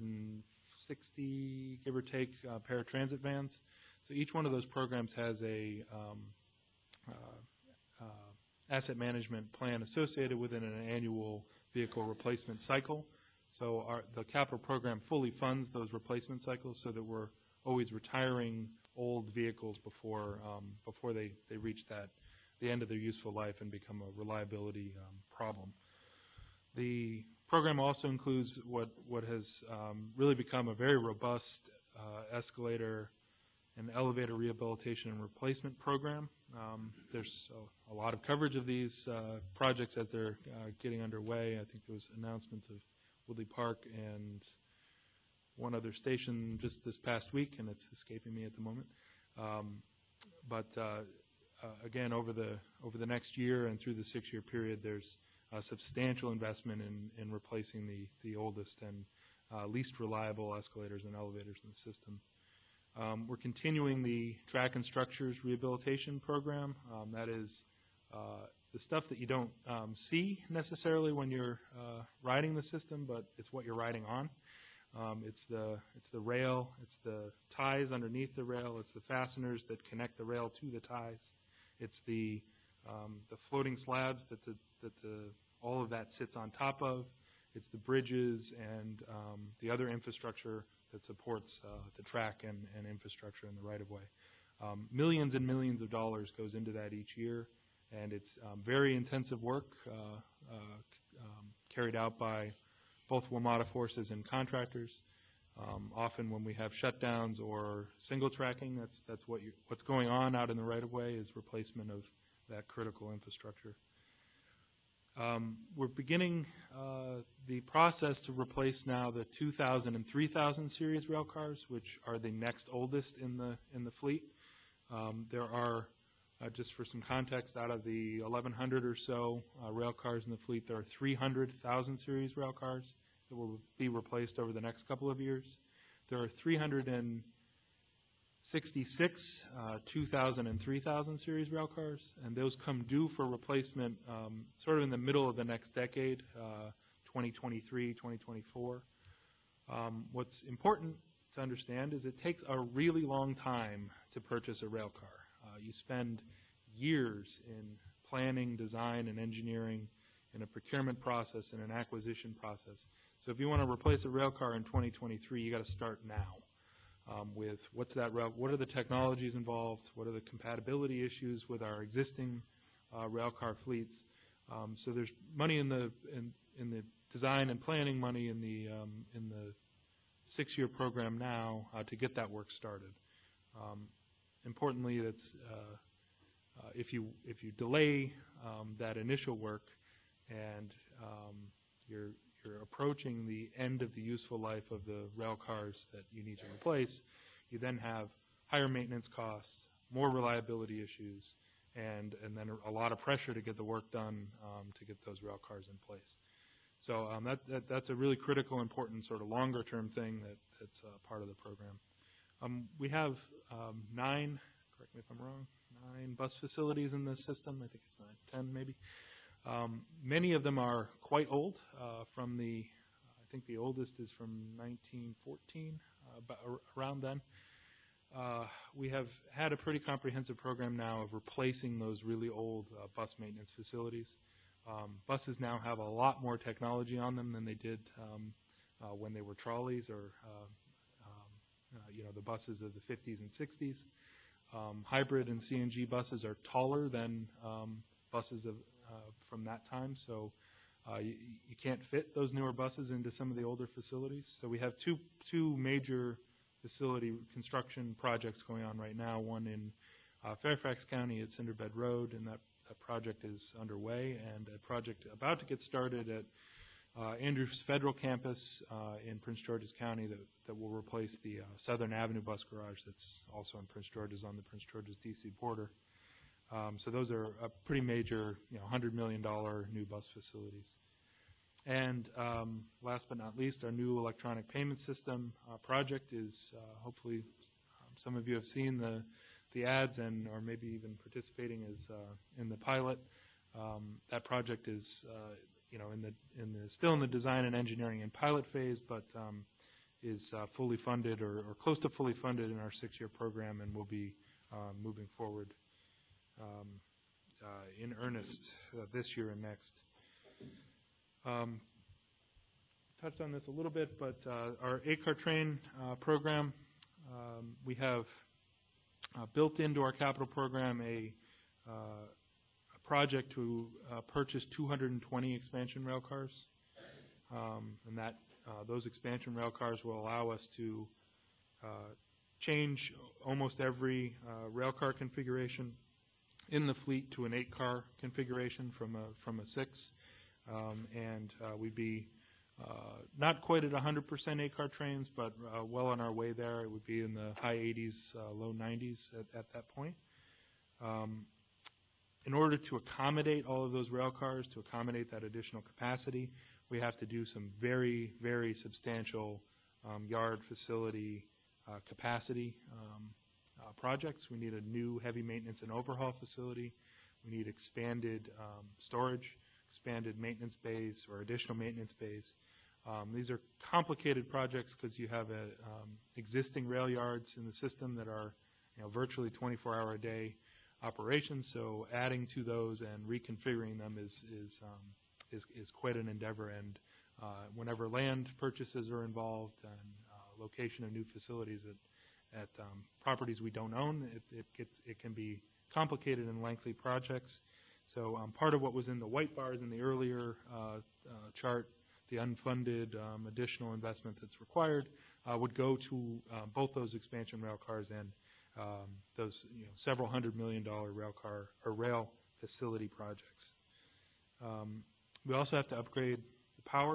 sixty, give or take, uh, paratransit vans. So each one of those programs has a um, uh, uh, asset management plan associated with it, an annual vehicle replacement cycle. So our, the capital program fully funds those replacement cycles so that we're always retiring old vehicles before um, before they, they reach that the end of their useful life and become a reliability um, problem. The program also includes what, what has um, really become a very robust uh, escalator and elevator rehabilitation and replacement program. Um, there's a, a lot of coverage of these uh, projects as they're uh, getting underway. I think there was announcements of Woodley Park and one other station just this past week, and it's escaping me at the moment. Um, but uh, uh, again, over the over the next year and through the six-year period, there's a substantial investment in, in replacing the, the oldest and uh, least reliable escalators and elevators in the system. Um, we're continuing the track and structures rehabilitation program. Um, that is uh, the stuff that you don't um, see necessarily when you're uh, riding the system, but it's what you're riding on. Um, it's the it's the rail, it's the ties underneath the rail, it's the fasteners that connect the rail to the ties, it's the um, the floating slabs that the that the all of that sits on top of. It's the bridges and um, the other infrastructure that supports uh, the track and, and infrastructure in the right-of-way. Um, millions and millions of dollars goes into that each year, and it's um, very intensive work uh, uh, um, carried out by both WMATA forces and contractors. Um, often when we have shutdowns or single tracking, that's, that's what you, what's going on out in the right-of-way is replacement of that critical infrastructure. Um, we're beginning uh, the process to replace now the two thousand and three thousand series rail cars, which are the next oldest in the in the fleet. Um, there are, uh, just for some context, out of the eleven hundred or so uh, rail cars in the fleet, there are three hundred thousand series rail cars that will be replaced over the next couple of years. There are three hundred sixty-six uh, two thousand and three thousand series rail cars, and those come due for replacement um, sort of in the middle of the next decade, uh, twenty twenty-three, twenty twenty-four. Um, what's important to understand is it takes a really long time to purchase a rail car. Uh, you spend years in planning, design, and engineering, in a procurement process, and an acquisition process. So if you want to replace a rail car in twenty twenty-three, you got to start now. Um, with what's that rail, what are the technologies involved, what are the compatibility issues with our existing uh, rail car fleets. Um, so there's money in the in, in the design and planning money in the um, in the six-year program now uh, to get that work started. Um, importantly, that's uh, uh, if you if you delay um, that initial work and um, you're you're approaching the end of the useful life of the rail cars that you need to replace, you then have higher maintenance costs, more reliability issues, and, and then a lot of pressure to get the work done um, to get those rail cars in place. So um, that, that, that's a really critical, important sort of longer-term thing that, that's uh, part of the program. Um, we have um, nine, correct me if I'm wrong, nine bus facilities in this system. I think it's nine, ten maybe. Um, many of them are quite old, uh, from the, I think the oldest is from nineteen fourteen, uh, about around then. Uh, we have had a pretty comprehensive program now of replacing those really old uh, bus maintenance facilities. Um, buses now have a lot more technology on them than they did um, uh, when they were trolleys or, uh, um, uh, you know, the buses of the fifties and sixties. um, hybrid and C N G buses are taller than um, buses of, uh, from that time, so uh, you, you can't fit those newer buses into some of the older facilities. So we have two two major facility construction projects going on right now, one in uh, Fairfax County at Cinderbed Road, and that, that project is underway, and a project about to get started at uh, Andrews Federal Campus uh, in Prince George's County that, that will replace the uh, Southern Avenue bus garage that's also in Prince George's on the Prince George's D C border. Um, so those are a pretty major, you know, one hundred million dollars new bus facilities. And um, last but not least, our new electronic payment system uh, project is uh, hopefully um, some of you have seen the the ads and or maybe even participating as uh, in the pilot. Um, that project is uh, you know in the in the still in the design and engineering and pilot phase, but um, is uh, fully funded or, or close to fully funded in our six-year program, and will be uh, moving forward um, uh, in earnest uh, this year and next. Um, touched on this a little bit, but uh, our eight-car train uh, program, um, we have uh, built into our capital program a, uh, a project to uh, purchase two hundred twenty expansion rail cars, um, and that uh, those expansion rail cars will allow us to uh, change almost every uh, rail car configuration in the fleet to an eight-car configuration from a from a six. Um, and uh, we'd be uh, not quite at one hundred percent eight-car trains, but uh, well on our way there. It would be in the high eighties, uh, low nineties at, at that point. Um, in order to accommodate all of those rail cars, to accommodate that additional capacity, we have to do some very, very substantial um, yard facility uh, capacity um, uh, projects. We need a new heavy maintenance and overhaul facility. We need expanded um, storage, expanded maintenance bays or additional maintenance bays. Um, these are complicated projects because you have a, um, existing rail yards in the system that are, you know, virtually twenty-four hour a day operations. So adding to those and reconfiguring them is is um, is, is quite an endeavor. And uh, whenever land purchases are involved and uh, location of new facilities at at um, properties we don't own, it, it gets it can be complicated and lengthy projects. So um, part of what was in the white bars in the earlier uh, uh, chart, the unfunded um, additional investment that's required, uh, would go to uh, both those expansion rail cars and um, those, you know, several hundred million dollar rail car or rail facility projects. Um, we also have to upgrade the power,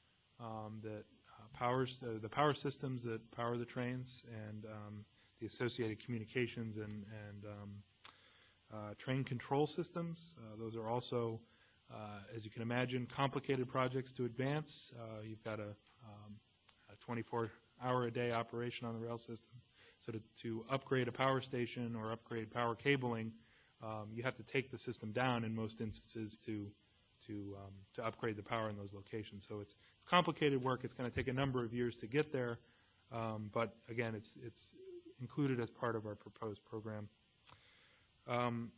um, that uh, powers uh, the power systems that power the trains, and um, the associated communications and and um, Uh, train control systems. Uh, those are also, uh, as you can imagine, complicated projects to advance. Uh, you've got a, um, a twenty-four hour a day operation on the rail system. So to, to upgrade a power station or upgrade power cabling, um, you have to take the system down in most instances to to um, to upgrade the power in those locations. So it's, it's complicated work. It's going to take a number of years to get there, um, but again, it's it's included as part of our proposed program. Um,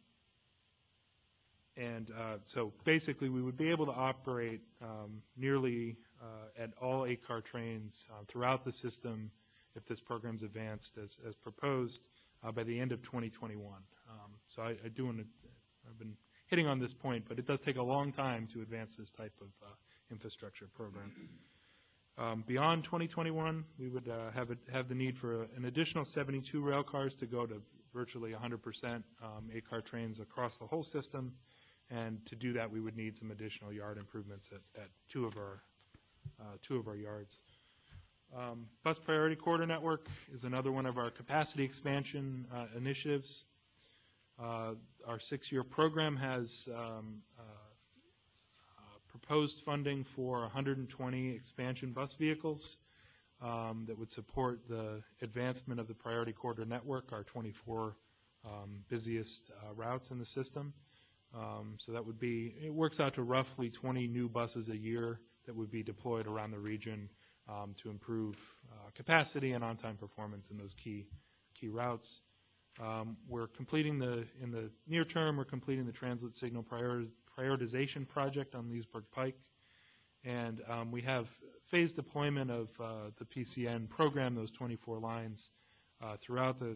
and uh, so basically we would be able to operate um, nearly uh, at all eight-car trains uh, throughout the system if this program's advanced as, as proposed uh, by the end of twenty twenty-one. Um, so I, I do want to, I've been hitting on this point, but it does take a long time to advance this type of uh, infrastructure program. Um, beyond twenty twenty-one, we would uh, have, a, have the need for a, an additional seventy-two rail cars to go to virtually one hundred percent um, eight-car trains across the whole system, and to do that we would need some additional yard improvements at, at two of our uh, two of our yards. Um, Bus Priority Corridor Network is another one of our capacity expansion uh, initiatives. Uh, our six-year program has um, uh, uh, proposed funding for one hundred twenty expansion bus vehicles Um, that would support the advancement of the Priority Corridor Network, our twenty-four um, busiest uh, routes in the system. Um, so that would be, it works out to roughly twenty new buses a year that would be deployed around the region um, to improve uh, capacity and on-time performance in those key key routes. Um, we're completing the, in the near term, we're completing the transit signal prior, prioritization project on Leesburg Pike. And um, we have phased deployment of uh, the P C N program, those twenty-four lines, uh, throughout the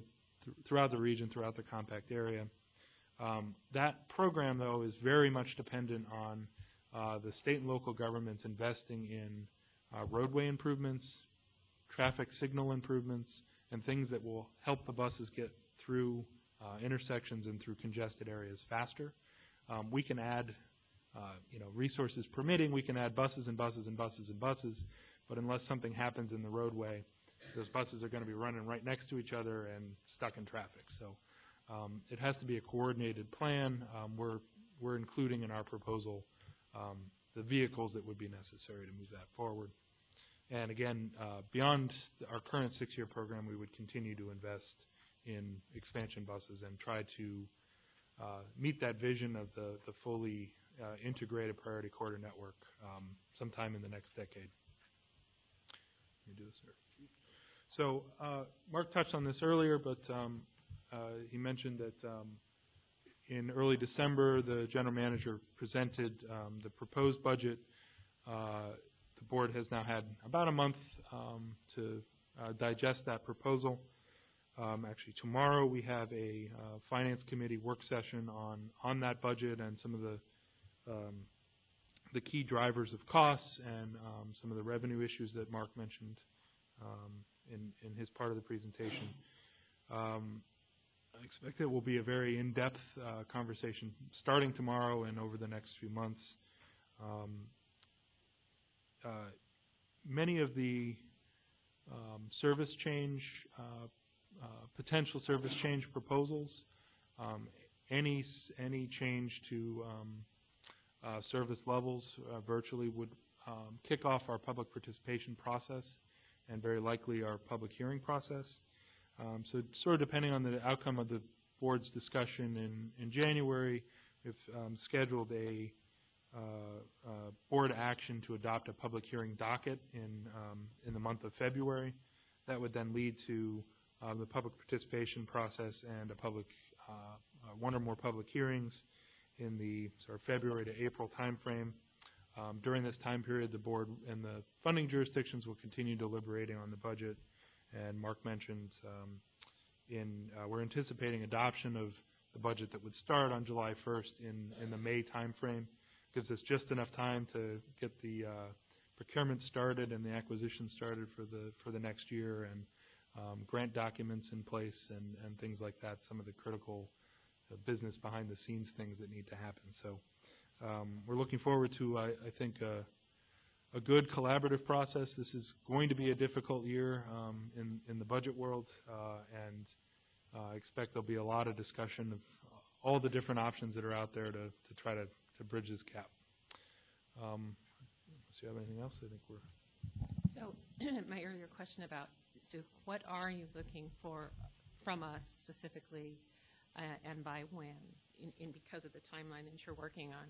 th- throughout the region, throughout the compact area. Um, that program, though, is very much dependent on uh, the state and local governments investing in uh, roadway improvements, traffic signal improvements, and things that will help the buses get through uh, intersections and through congested areas faster. Um, we can add, uh, you know, resources permitting, we can add buses and buses and buses and buses, but unless something happens in the roadway, those buses are going to be running right next to each other and stuck in traffic. So um, it has to be a coordinated plan. Um, we're, we're including in our proposal um, the vehicles that would be necessary to move that forward. And again, uh, beyond our current six-year program, we would continue to invest in expansion buses and try to uh, meet that vision of the, the fully uh, integrated priority corridor network um, sometime in the next decade. Let me do this here. So uh, Mark touched on this earlier, but um, uh, he mentioned that um, in early December, the general manager presented um, the proposed budget. Uh, the board has now had about a month um, to uh, digest that proposal. Um, actually, tomorrow we have a uh, finance committee work session on on that budget and some of the um, the key drivers of costs and um, some of the revenue issues that Mark mentioned um, in in his part of the presentation. Um, I expect it will be a very in-depth uh, conversation starting tomorrow and over the next few months. Um, uh, many of the um, service change, uh, uh, potential service change proposals, um, any any change to um, uh, service levels uh, virtually would um, kick off our public participation process and very likely our public hearing process. Um, so sort of depending on the outcome of the board's discussion in, in January, we've um, scheduled a uh, uh, board action to adopt a public hearing docket in, um, in the month of February. That would then lead to uh, the public participation process and a public, uh, uh, one or more public hearings in the sort of February to April timeframe. Um, during this time period, the board and the funding jurisdictions will continue deliberating on the budget. And Mark mentioned um, in uh, we're anticipating adoption of the budget that would start on July first in, in the May timeframe. Gives us just enough time to get the uh, procurement started and the acquisition started for the for the next year and um, grant documents in place and, and things like that, some of the critical uh, business behind the scenes things that need to happen. So um, we're looking forward to, I, I think, uh, a good collaborative process. This is going to be a difficult year um, in, in the budget world, uh, and uh, I expect there'll be a lot of discussion of all the different options that are out there to, to try to, to bridge this gap. Um, unless you have anything else, I think we're... So my earlier question about, so what are you looking for from us specifically uh, and by when, in, in because of the timeline that you're working on?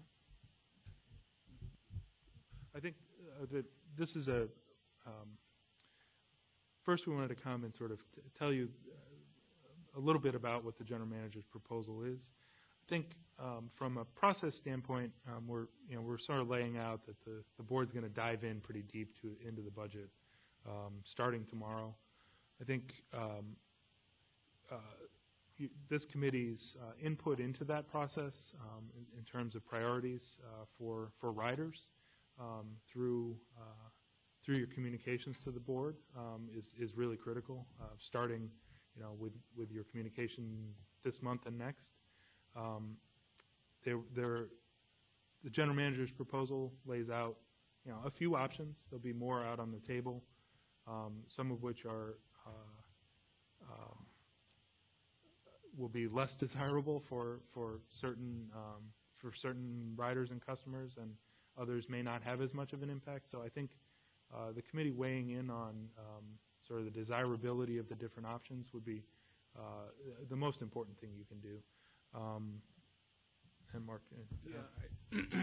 I think uh, that this is a, um, first we wanted to come and sort of t- tell you uh, a little bit about what the general manager's proposal is. I think um, from a process standpoint, um, we're, you know, we're sort of laying out that the, the board's going to dive in pretty deep to into the budget um, starting tomorrow. I think um, uh, you, this committee's uh, input into that process um, in, in terms of priorities uh, for, for riders Um, through uh, through your communications to the board um, is is really critical. Uh, starting, you know, with with your communication this month and next. Um, there, there, the general manager's proposal lays out, you know, a few options. There'll be more out on the table, um, some of which are uh, um, will be less desirable for for certain um, for certain riders and customers, and others may not have as much of an impact. So I think uh, the committee weighing in on um, sort of the desirability of the different options would be uh, the most important thing you can do. Um, and Mark, uh, yeah,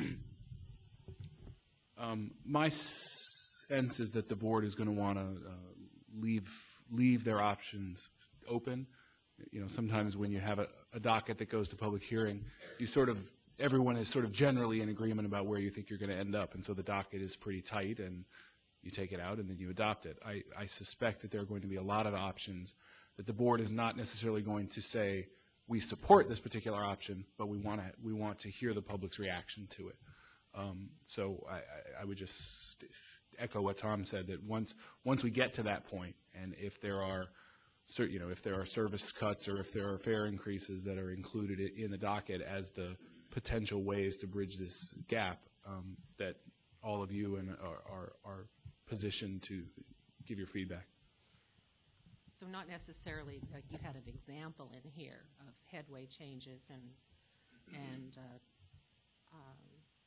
I, um, my sense is that the board is going to want to uh, leave leave their options open. You know, sometimes when you have a, a docket that goes to public hearing, you sort of everyone is sort of generally in agreement about where you think you're going to end up, and so the docket is pretty tight, and you take it out and then you adopt it. I, I suspect that there are going to be a lot of options that the board is not necessarily going to say, we support this particular option, but we want to we want to hear the public's reaction to it. Um, so I, I, I would just echo what Tom said, that once once we get to that point, and if there are you know if there are service cuts or if there are fare increases that are included in the docket as the potential ways to bridge this gap, um, that all of you and are, are are positioned to give your feedback. So not necessarily, like you had an example in here of headway changes and, and uh, um,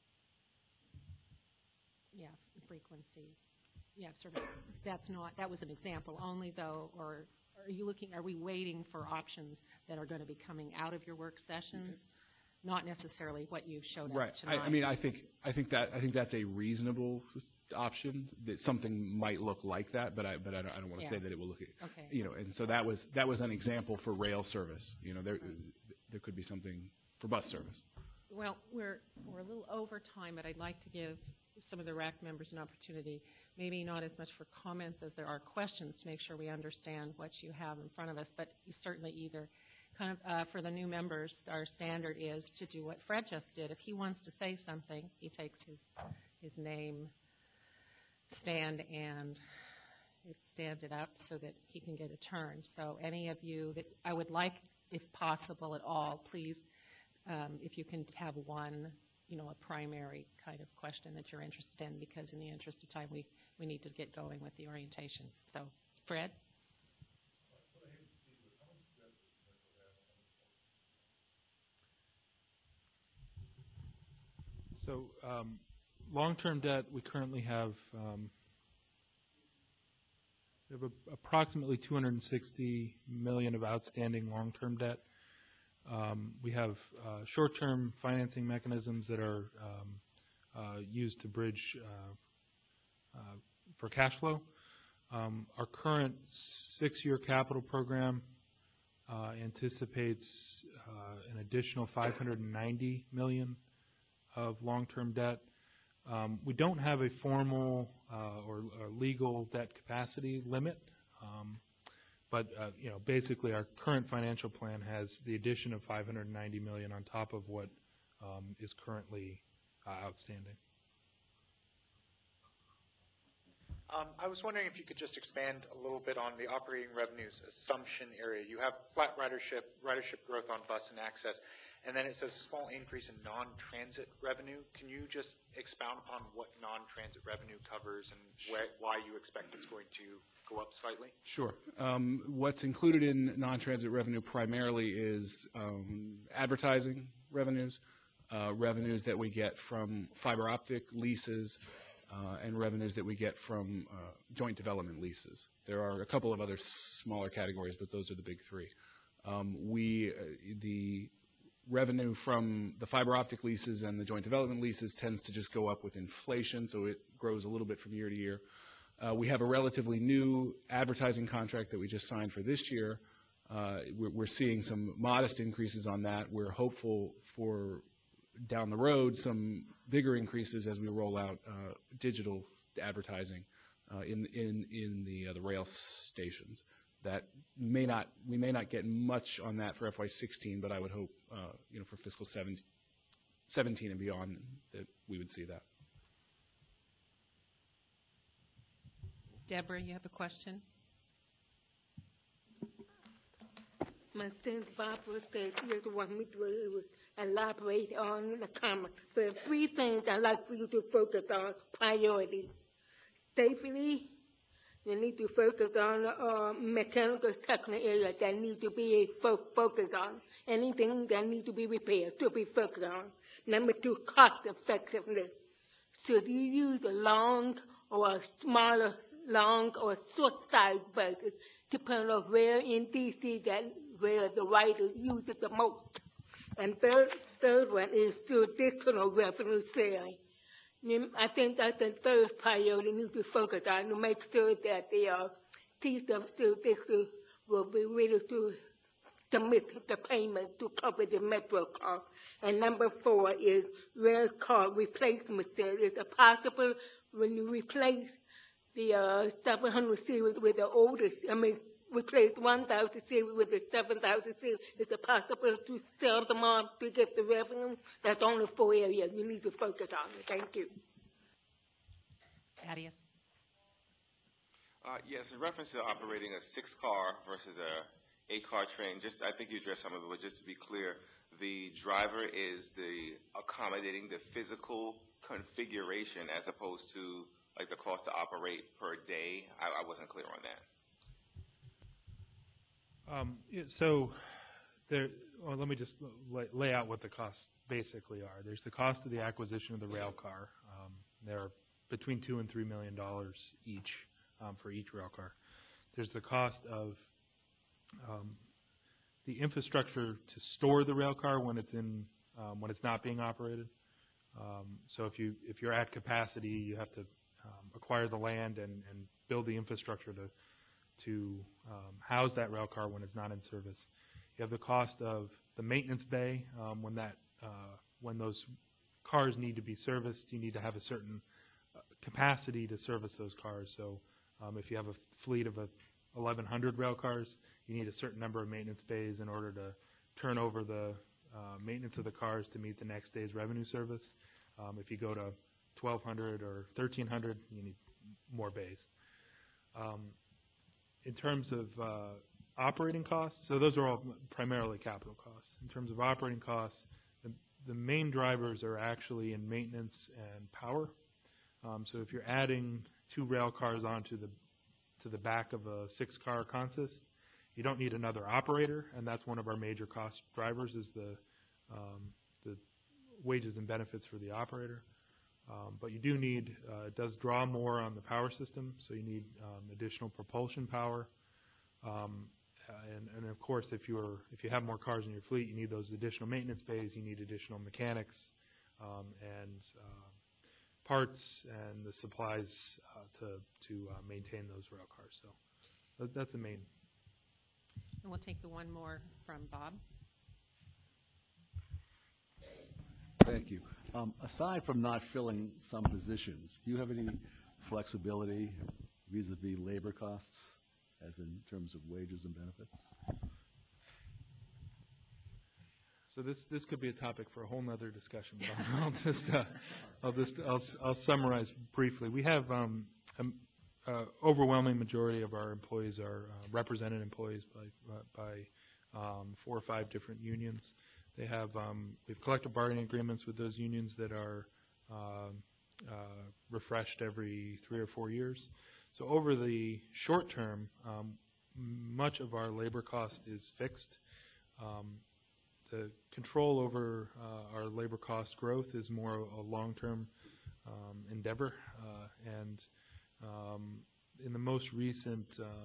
yeah, frequency. Yeah, sort of, that's not, that was an example only though, or are you looking, are we waiting for options that are going to be coming out of your work sessions? Not necessarily what you've showed us Right. tonight. I, I mean, I think, I think that, I think that's a reasonable option, that something might look like that, but I but I don't, I don't want to Yeah. say that it will look, Okay. you know, and so that was that was an example for rail service. You know, there there could be something for bus service. Well, we're, we're a little over time, but I'd like to give some of the R A C members an opportunity, maybe not as much for comments as there are questions, to make sure we understand what you have in front of us, but you certainly either kind of, uh, for the new members, our standard is to do what Fred just did. If he wants to say something, he takes his, his name, stand, and stand it up so that he can get a turn. So any of you that I would like, if possible at all, please, um, if you can have one, you know, a primary kind of question that you're interested in, because in the interest of time, we, we need to get going with the orientation. So, Fred? So, um, long-term debt, we currently have, um, we have a, approximately two hundred sixty million of outstanding long-term debt. Um, we have uh, short-term financing mechanisms that are um, uh, used to bridge uh, uh, for cash flow. Um, our current six-year capital program uh, anticipates uh, an additional five hundred ninety million of long-term debt. Um, we don't have a formal uh, or, or legal debt capacity limit, um, but uh, you know, basically our current financial plan has the addition of five hundred ninety million on top of what um, is currently uh, outstanding. Um, I was wondering if you could just expand a little bit on the operating revenues assumption area. You have flat ridership, ridership growth on bus and access, and then it says small increase in non-transit revenue. Can you just expound upon what non-transit revenue covers and where, why you expect it's going to go up slightly? Sure. Um, what's included in non-transit revenue primarily is um, advertising revenues, uh, revenues that we get from fiber optic leases, Uh, and revenues that we get from uh, joint development leases. There are a couple of other smaller categories, but those are the big three. Um, we, uh, the revenue from the fiber optic leases and the joint development leases tends to just go up with inflation, so it grows a little bit from year to year. Uh, we have a relatively new advertising contract that we just signed for this year. Uh, we're, we're seeing some modest increases on that. We're hopeful for down the road some bigger increases as we roll out uh, digital advertising uh, in in in the uh, the rail stations. That may not we may not get much on that for F Y sixteen, but I would hope uh, you know for fiscal seventeen and beyond that we would see that. Deborah, you have a question? My son Barbara said she doesn't want me to elaborate on the comment. But three things I'd like for you to focus on, priority. Safety, you need to focus on uh, mechanical technical areas that need to be fo focused on. Anything that needs to be repaired to be focused on. Number two, cost effectiveness. Should you use a long or a smaller, long or short size buses, depending on where in D C that where the riders use it the most. And third, third one is traditional revenue sharing. I think that's the third priority we need to focus on to make sure that the uh, piece of traditional will be ready to submit the payment to cover the metro cost. And number four is rail car replacement. Is it possible when you replace the uh, seven hundred series with the oldest, I mean, replace one thousand series with a seven thousand series. Is it possible to sell them on to get the revenue? That's only four areas you need to focus on. Thank you. Thaddeus. Uh, yes, in reference to operating a six-car versus a eight-car train, just I think you addressed some of it, but just to be clear, the driver is the accommodating the physical configuration as opposed to like the cost to operate per day. I, I wasn't clear on that. Um, yeah, so there, well, let me just lay, lay out what the costs basically are. There's the cost of the acquisition of the rail car. Um, they're between two and three million dollars each um, for each rail car. There's the cost of um, the infrastructure to store the rail car when it's in um, when it's not being operated. Um, so if you if you're at capacity, you have to um, acquire the land and, and build the infrastructure to to um, house that rail car when it's not in service. You have the cost of the maintenance bay um, when that uh, when those cars need to be serviced. You need to have a certain uh, capacity to service those cars. So um, if you have a fleet of a eleven hundred rail cars, you need a certain number of maintenance bays in order to turn over the uh, maintenance of the cars to meet the next day's revenue service. Um, if you go to twelve hundred or thirteen hundred, you need more bays. Um, in terms of uh, operating costs, so those are all primarily capital costs. In terms of operating costs, the, the main drivers are actually in maintenance and power. Um, so if you're adding two rail cars onto the to the back of a six-car consist, you don't need another operator, and that's one of our major cost drivers is the um, the wages and benefits for the operator. Um, but you do need, uh, it does draw more on the power system, so you need um, additional propulsion power. Um, and, and of course, if you're if you have more cars in your fleet, you need those additional maintenance bays. You need additional mechanics um, and uh, parts and the supplies uh, to to uh, maintain those rail cars. So that, that's the main. And we'll take the one more from Bob. Thank you. Um, aside from not filling some positions, do you have any flexibility vis-a-vis labor costs, as in terms of wages and benefits? So this this could be a topic for a whole nother discussion, but I'll just uh, I'll just I'll, I'll summarize briefly. We have um, an uh, overwhelming majority of our employees are uh, represented employees by by um, four or five different unions. They have um, we have collective bargaining agreements with those unions that are uh, uh, refreshed every three or four years. So over the short term, um, much of our labor cost is fixed. Um, the control over uh, our labor cost growth is more a long-term um, endeavor, uh, and um, in the most recent uh,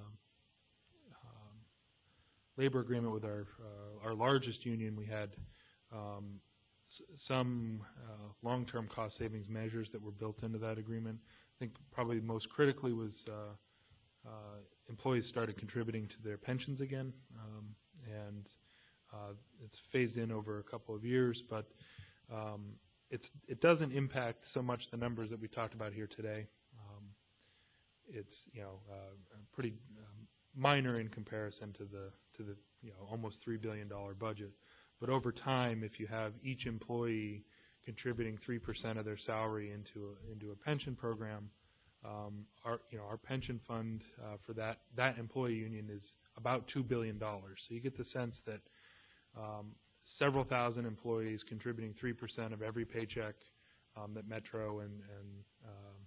labor agreement with our uh, our largest union, we had um, s some uh, long-term cost savings measures that were built into that agreement. I think probably most critically was uh, uh, employees started contributing to their pensions again, um, and uh, it's phased in over a couple of years, but um, it's it doesn't impact so much the numbers that we talked about here today. Um, it's you know uh, pretty um, minor in comparison to the to the you know almost three billion dollar budget, but over time, if you have each employee contributing three percent of their salary into a, into a pension program, um, our you know our pension fund uh, for that that employee union is about two billion dollars. So you get the sense that um, several thousand employees contributing three percent of every paycheck um, that Metro and and um,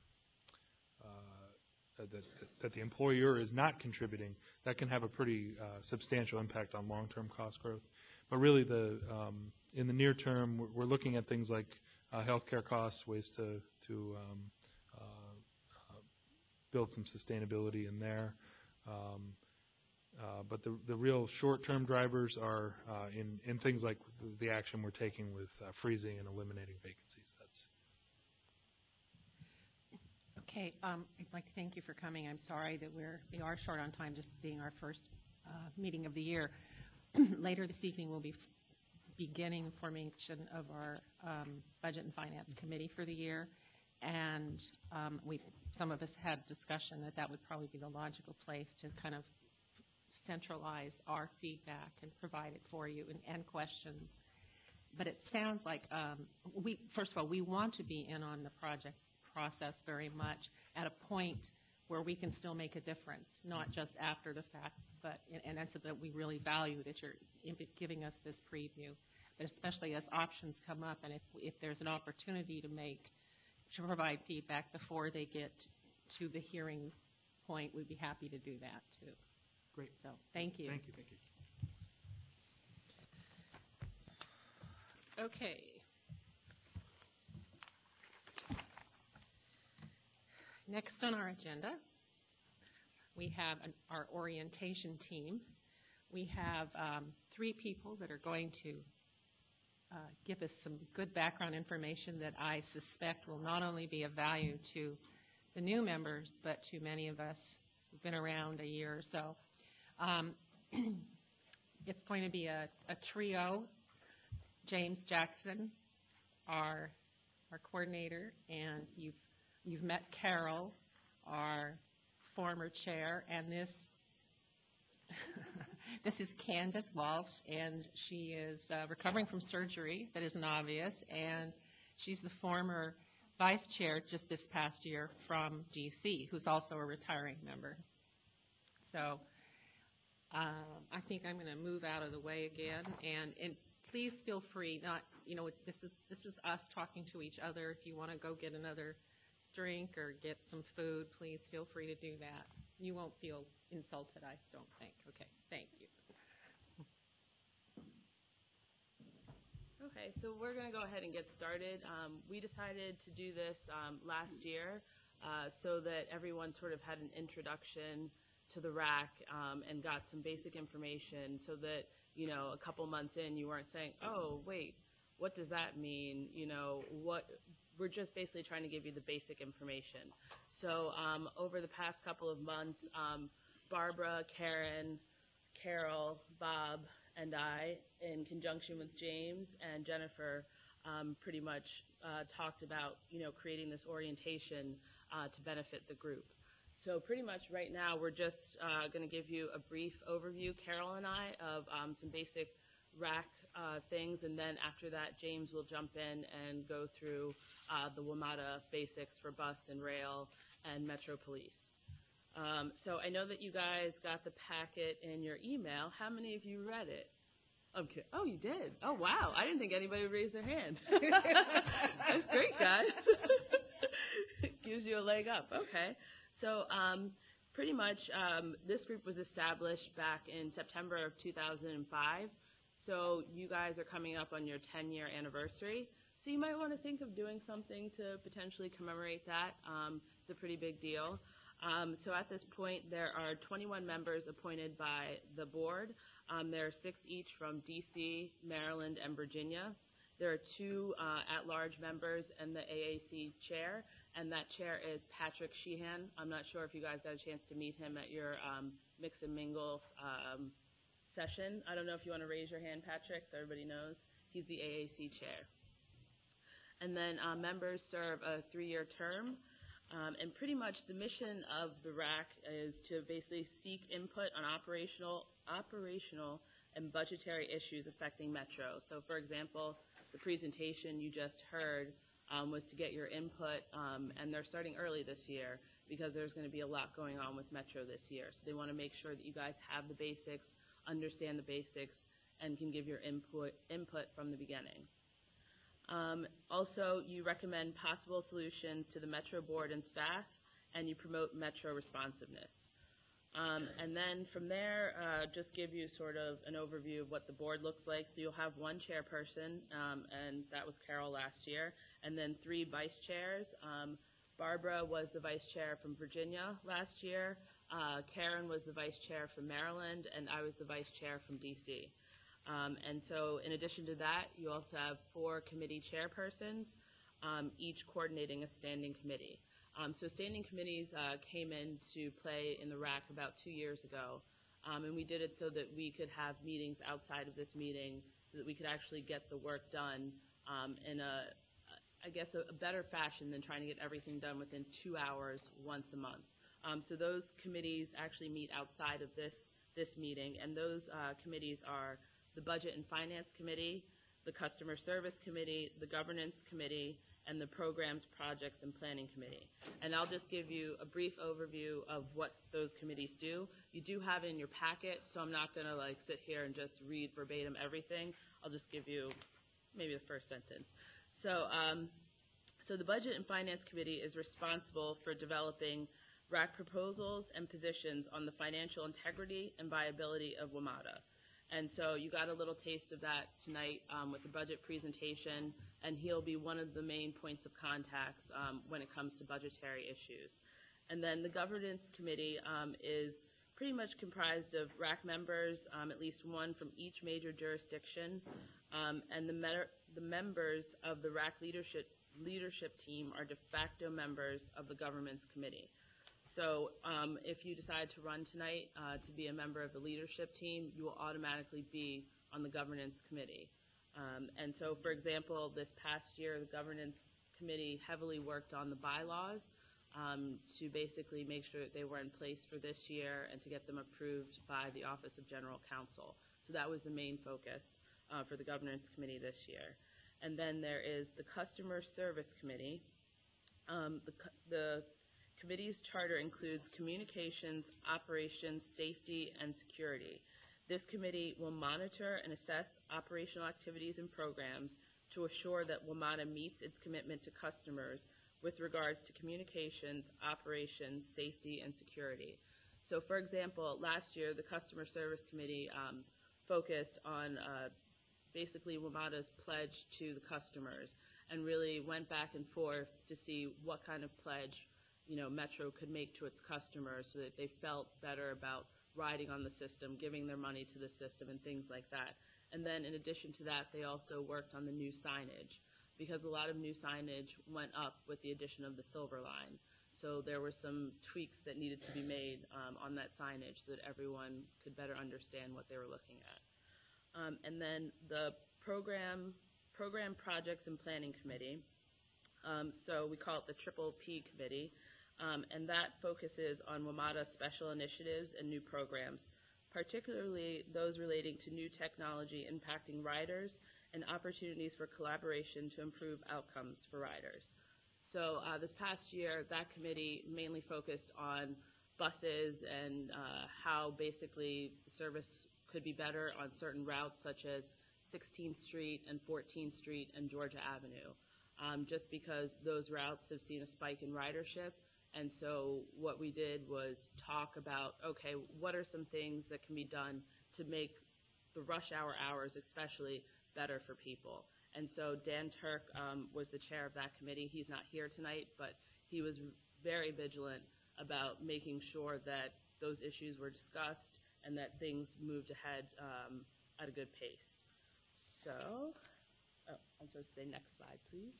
uh, that, that the employer is not contributing, that can have a pretty uh, substantial impact on long-term cost growth. But really, the um, in the near term, we're, we're looking at things like uh, healthcare costs, ways to to um, uh, uh, build some sustainability in there. Um, uh, but the the real short-term drivers are uh, in in things like the action we're taking with uh, freezing and eliminating vacancies. That's Okay, um, I'd like to thank you for coming. I'm sorry that we're we are short on time, just being our first uh, meeting of the year. Later this evening, we'll be f beginning formation of our um, Budget and Finance Committee for the year, and um, we some of us had discussion that that would probably be the logical place to kind of centralize our feedback and provide it for you and, and questions. But it sounds like, um, we, first of all, we want to be in on the project process very much at a point where we can still make a difference, not just after the fact, but, and that's that we really value that you're giving us this preview, but especially as options come up, and if, if there's an opportunity to make, to provide feedback before they get to the hearing point, we'd be happy to do that too. Great. So, thank you. Thank you, thank you. Okay. Next on our agenda, we have an, our orientation team. We have um, three people that are going to uh, give us some good background information that I suspect will not only be of value to the new members, but to many of us who've been around a year or so. Um, it's going to be a, a trio. James Jackson, our our coordinator, and you've you've met Carol, our former chair, and this this is Candace Walsh, and she is uh, recovering from surgery that isn't obvious, and she's the former vice chair just this past year from D C, who's also a retiring member. So uh, I think I'm going to move out of the way again, and, and please feel free, not, you know, this is this is us talking to each other. If you want to go get another drink or get some food, please feel free to do that. You won't feel insulted, I don't think. Okay, thank you. Okay, so we're going to go ahead and get started. Um, we decided to do this um, last year uh, so that everyone sort of had an introduction to the R A C um, and got some basic information so that, you know, a couple months in you weren't saying, oh, wait, what does that mean? You know, what, we're just basically trying to give you the basic information. So um, over the past couple of months, um, Barbara, Karen, Carol, Bob, and I, in conjunction with James and Jennifer, um, pretty much uh, talked about, you know, creating this orientation uh, to benefit the group. So pretty much right now we're just uh, going to give you a brief overview, Carol and I, of um, some basic R A C uh, things, and then after that James will jump in and go through uh, the WMATA basics for bus and rail and Metro Police. Um, so I know that you guys got the packet in your email. How many of you read it? Okay. Oh, you did? Oh, wow. I didn't think anybody would raise their hand. That's great, guys. Gives you a leg up. Okay. So um, pretty much um, this group was established back in September of two thousand five. So you guys are coming up on your ten-year anniversary. So you might want to think of doing something to potentially commemorate that. Um, it's a pretty big deal. Um, so at this point, there are twenty-one members appointed by the board. Um, there are six each from D C, Maryland, and Virginia. There are two uh, at-large members and the A A C chair, and that chair is Patrick Sheehan. I'm not sure if you guys got a chance to meet him at your um, Mix and Mingle um, session. I don't know if you want to raise your hand, Patrick, so everybody knows. He's the A A C chair. And then uh, members serve a three-year term. Um, and pretty much the mission of the R A C is to basically seek input on operational, operational and budgetary issues affecting Metro. So, for example, the presentation you just heard um, was to get your input, um, and they're starting early this year because there's going to be a lot going on with Metro this year. So they want to make sure that you guys have the basics, understand the basics, and can give your input, input from the beginning. Um, also, you recommend possible solutions to the Metro board and staff, and you promote Metro responsiveness. Um, and then from there, uh, just give you sort of an overview of what the board looks like. So you'll have one chairperson, um, and that was Carol last year, and then three vice chairs. Um, Barbara was the vice chair from Virginia last year. Uh, Karen was the vice chair from Maryland, and I was the vice chair from D C. Um, and so in addition to that, you also have four committee chairpersons, um, each coordinating a standing committee. Um, so standing committees uh, came into play in the R A C about two years ago, um, and we did it so that we could have meetings outside of this meeting so that we could actually get the work done um, in a, I guess, a, a better fashion than trying to get everything done within two hours once a month. Um, so those committees actually meet outside of this this meeting, and those uh, committees are the Budget and Finance Committee, the Customer Service Committee, the Governance Committee, and the Programs, Projects, and Planning Committee. And I'll just give you a brief overview of what those committees do. You do have it in your packet, so I'm not going to like sit here and just read verbatim everything. I'll just give you maybe the first sentence. So, um, so the Budget and Finance Committee is responsible for developing R A C proposals and positions on the financial integrity and viability of WMATA. And so you got a little taste of that tonight um, with the budget presentation, and he'll be one of the main points of contacts um, when it comes to budgetary issues. And then the Governance Committee um, is pretty much comprised of R A C members, um, at least one from each major jurisdiction, um, and the, the members of the R A C leadership, leadership team are de facto members of the Governance Committee. So um, if you decide to run tonight uh, to be a member of the leadership team, you will automatically be on the Governance Committee. Um, and so, for example, this past year, the Governance Committee heavily worked on the bylaws um, to basically make sure that they were in place for this year and to get them approved by the Office of General Counsel. So that was the main focus uh, for the Governance Committee this year. And then there is the Customer Service Committee. Um, the, the committee's charter includes communications, operations, safety, and security. This committee will monitor and assess operational activities and programs to assure that WMATA meets its commitment to customers with regards to communications, operations, safety, and security. So, for example, last year, the Customer Service Committee um, focused on uh, basically WMATA's pledge to the customers and really went back and forth to see what kind of pledge you know, Metro could make to its customers so that they felt better about riding on the system, giving their money to the system, and things like that. And then in addition to that, they also worked on the new signage, because a lot of new signage went up with the addition of the Silver Line. So there were some tweaks that needed to be made um, on that signage so that everyone could better understand what they were looking at. Um, and then the program, program Projects and Planning Committee, um, so we call it the Triple P Committee. Um, and that focuses on WMATA special initiatives and new programs, particularly those relating to new technology impacting riders and opportunities for collaboration to improve outcomes for riders. So uh, this past year, that committee mainly focused on buses and uh, how basically the service could be better on certain routes such as sixteenth Street and fourteenth Street and Georgia Avenue, um, just because those routes have seen a spike in ridership. And so what we did was talk about, okay, what are some things that can be done to make the rush hour hours especially better for people? And so Dan Turk um, was the chair of that committee. He's not here tonight, but he was very vigilant about making sure that those issues were discussed and that things moved ahead um, at a good pace. So, oh, I'm supposed to say next slide, please.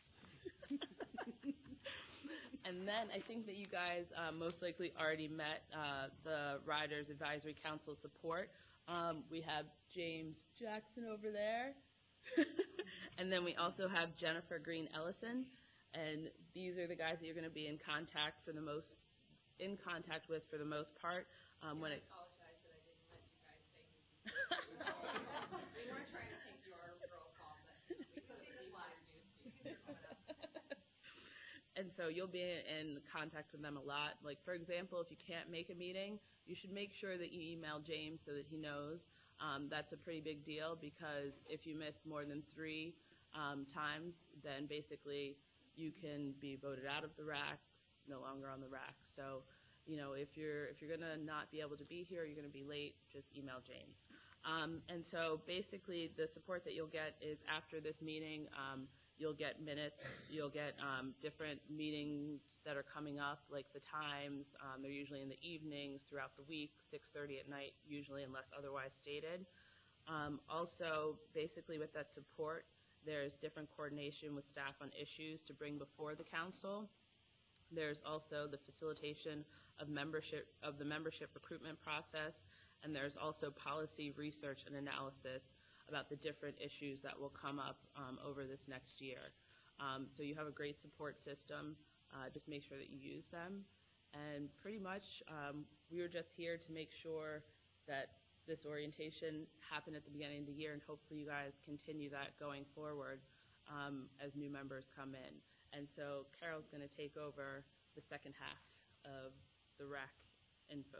And then I think that you guys uh, most likely already met uh, the Riders Advisory Council support. Um, we have James Jackson over there. And then we also have Jennifer Green Ellison. And these are the guys that you're going to be in contact for the most, in contact with for the most part. Um, when it, I apologize that I didn't let you guys say who. We weren't trying to take your roll call, but we could have live news. And so you'll be in contact with them a lot. Like, for example, if you can't make a meeting, you should make sure that you email James so that he knows. Um, that's a pretty big deal, because if you miss more than three um, times, then basically you can be voted out of the R A C, no longer on the R A C. So, you know, if you're if you're going to not be able to be here, you're going to be late, just email James. Um, and so basically the support that you'll get is after this meeting, um, you'll get minutes, you'll get um, different meetings that are coming up, like the times. Um, they're usually in the evenings throughout the week, six thirty at night usually, unless otherwise stated. Um, also, basically with that support, there's different coordination with staff on issues to bring before the council. There's also the facilitation of membership of the membership recruitment process, and there's also policy research and analysis about the different issues that will come up um, over this next year. Um, so you have a great support system. Uh, just make sure that you use them. And pretty much um, we were just here to make sure that this orientation happened at the beginning of the year, and hopefully you guys continue that going forward um, as new members come in. And so Carol's going to take over the second half of the R A C info.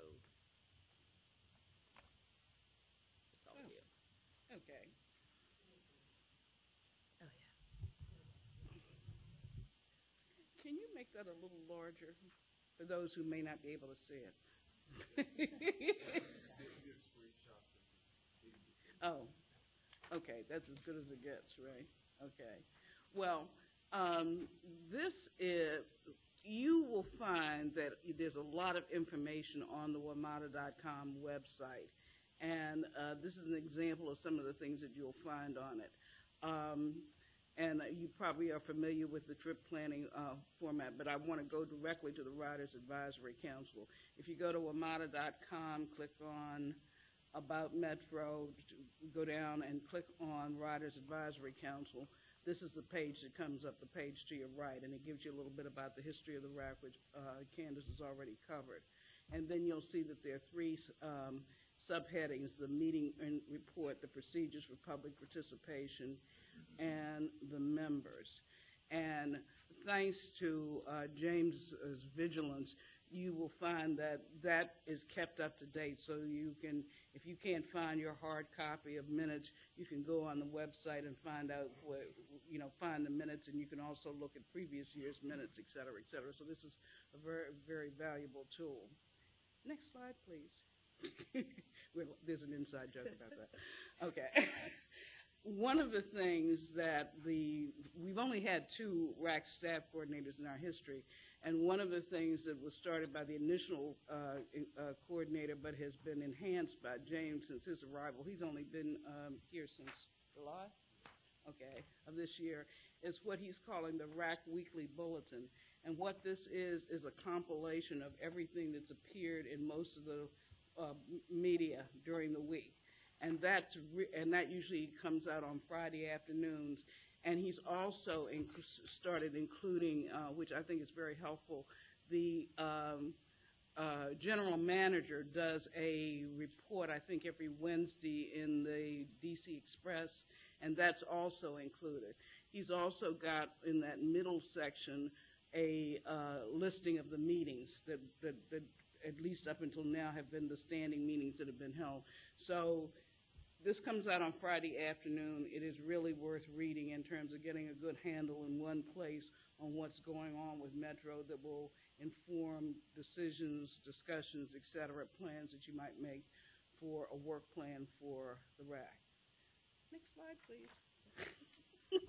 It's all you. Okay. Oh, yeah. Can you make that a little larger for those who may not be able to see it? Oh, okay, that's as good as it gets, right? Okay. Well, um, this is, you will find that there's a lot of information on the WMATA dot com website. And uh, this is an example of some of the things that you'll find on it. Um, and uh, you probably are familiar with the trip planning uh, format, but I want to go directly to the Riders Advisory Council. If you go to WMATA dot com, click on About Metro, go down and click on Riders Advisory Council. This is the page that comes up, the page to your right, and it gives you a little bit about the history of the R A C, which uh, Candace has already covered. And then you'll see that there are three um, subheadings: the meeting and report, the procedures for public participation, and the members. And thanks to uh, James's vigilance, you will find that that is kept up to date. So you can, if you can't find your hard copy of minutes, you can go on the website and find out what, you know, find the minutes, and you can also look at previous year's minutes, et cetera, et cetera. So this is a very, very valuable tool. Next slide, please. There's an inside joke about that. Okay. One of the things that the, we've only had two R A C staff coordinators in our history, and one of the things that was started by the initial uh, uh, coordinator but has been enhanced by James since his arrival, he's only been um, here since July, okay, of this year, is what he's calling the R A C Weekly Bulletin. And what this is, is a compilation of everything that's appeared in most of the uh, media during the week. And that's re- and that usually comes out on Friday afternoons. And he's also inc- started including, uh, which I think is very helpful, the um, uh, general manager does a report, I think, every Wednesday in the D C Express, and that's also included. He's also got in that middle section a uh, listing of the meetings that, that, that at least up until now have been the standing meetings that have been held. So this comes out on Friday afternoon. It is really worth reading in terms of getting a good handle in one place on what's going on with Metro that will inform decisions, discussions, et cetera, plans that you might make for a work plan for the R A C. Next slide, please.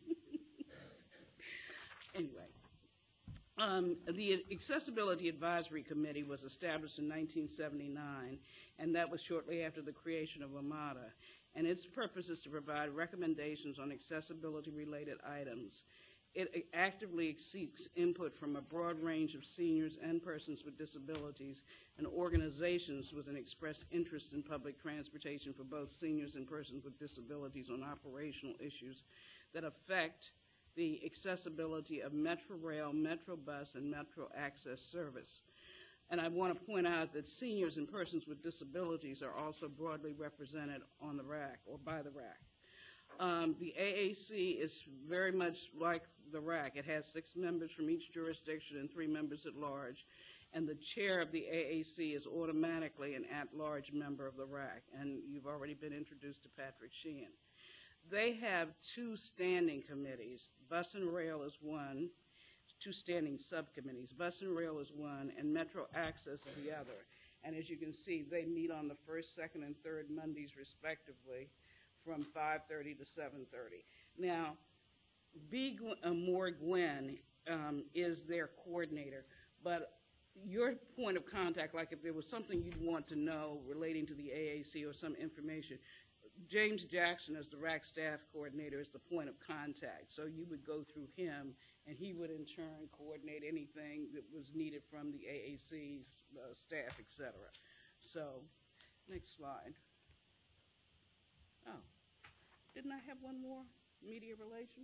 Anyway. Um, the Accessibility Advisory Committee was established in nineteen seventy-nine, and that was shortly after the creation of WMATA. And its purpose is to provide recommendations on accessibility-related items. It actively seeks input from a broad range of seniors and persons with disabilities and organizations with an expressed interest in public transportation for both seniors and persons with disabilities on operational issues that affect the accessibility of Metrorail, Metrobus, and Metro Access service. And I want to point out that seniors and persons with disabilities are also broadly represented on the R A C or by the R A C. Um, the A A C is very much like the R A C. It has six members from each jurisdiction and three members at large. And the chair of the A A C is automatically an at-large member of the R A C. And you've already been introduced to Patrick Sheehan. They have two standing committees. Bus and Rail is one, two standing subcommittees. Bus and Rail is one, and Metro Access is the other. And as you can see, they meet on the first, second, and third Mondays, respectively, from five thirty to seven thirty. Now, B. Uh, Moore Gwen um, is their coordinator, but your point of contact, like if there was something you'd want to know relating to the A A C or some information, James Jackson, as the R A C staff coordinator, is the point of contact. So you would go through him, and he would in turn coordinate anything that was needed from the A A C uh, staff, et cetera. So, next slide. Oh, didn't I have one more? Media relations?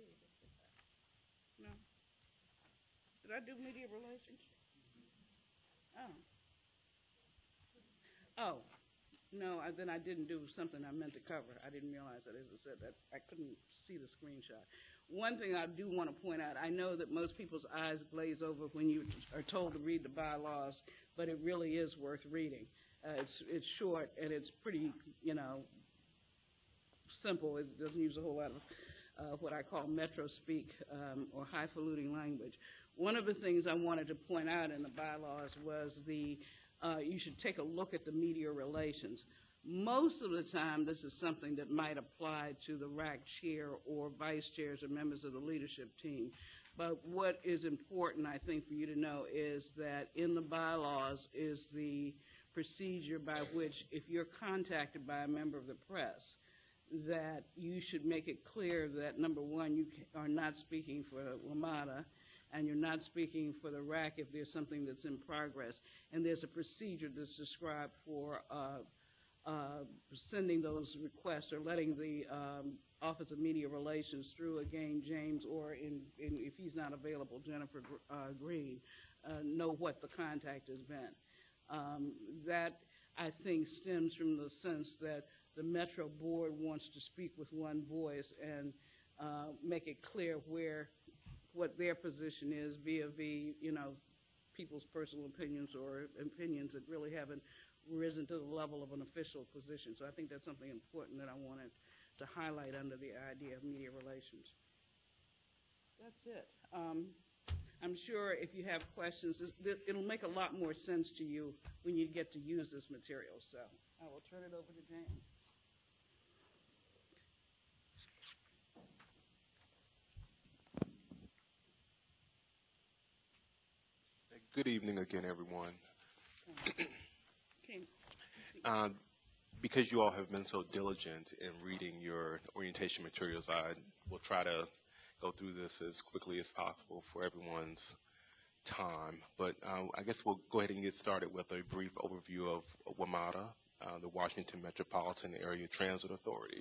No. Did I do media relations? Oh. Oh. No, I, then I didn't do something I meant to cover. I didn't realize that, as I said, that I couldn't see the screenshot. One thing I do want to point out, I know that most people's eyes glaze over when you are told to read the bylaws, but it really is worth reading. Uh, it's, it's short and it's pretty, you know, simple. It doesn't use a whole lot of uh, what I call metro speak um, or highfalutin language. One of the things I wanted to point out in the bylaws was the Uh, you should take a look at the media relations. Most of the time, this is something that might apply to the R A C chair or vice chairs or members of the leadership team. But what is important, I think, for you to know is that in the bylaws is the procedure by which, if you're contacted by a member of the press, that you should make it clear that, number one, you are not speaking for WMATA, and you're not speaking for the R A C if there's something that's in progress. And there's a procedure that's described for uh, uh, sending those requests or letting the um, Office of Media Relations through, again, James, or in, in, if he's not available, Jennifer uh, Green, uh, know what the contact has been. Um, that, I think, stems from the sense that the Metro Board wants to speak with one voice and uh, make it clear where what their position is vis-a-vis, you know, people's personal opinions or opinions that really haven't risen to the level of an official position. So I think that's something important that I wanted to highlight under the idea of media relations. That's it. Um, I'm sure if you have questions, it'll make a lot more sense to you when you get to use this material. So I will turn it over to James. Good evening again, everyone. Okay. Um, because you all have been so diligent in reading your orientation materials, I will try to go through this as quickly as possible for everyone's time. But uh, I guess we'll go ahead and get started with a brief overview of WMATA, uh, the Washington Metropolitan Area Transit Authority.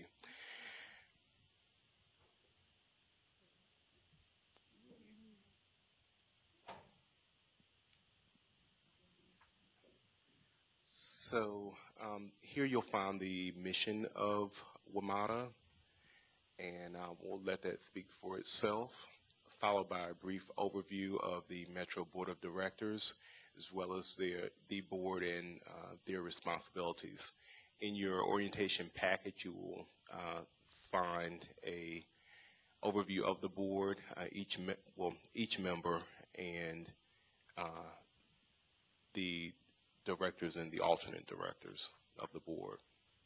So um, here you'll find the mission of WMATA, and uh, we'll let that speak for itself, followed by a brief overview of the Metro Board of Directors, as well as their, the board and uh, their responsibilities. In your orientation package, you will uh, find a overview of the board, uh, each me well each member, and uh, the directors and the alternate directors of the board.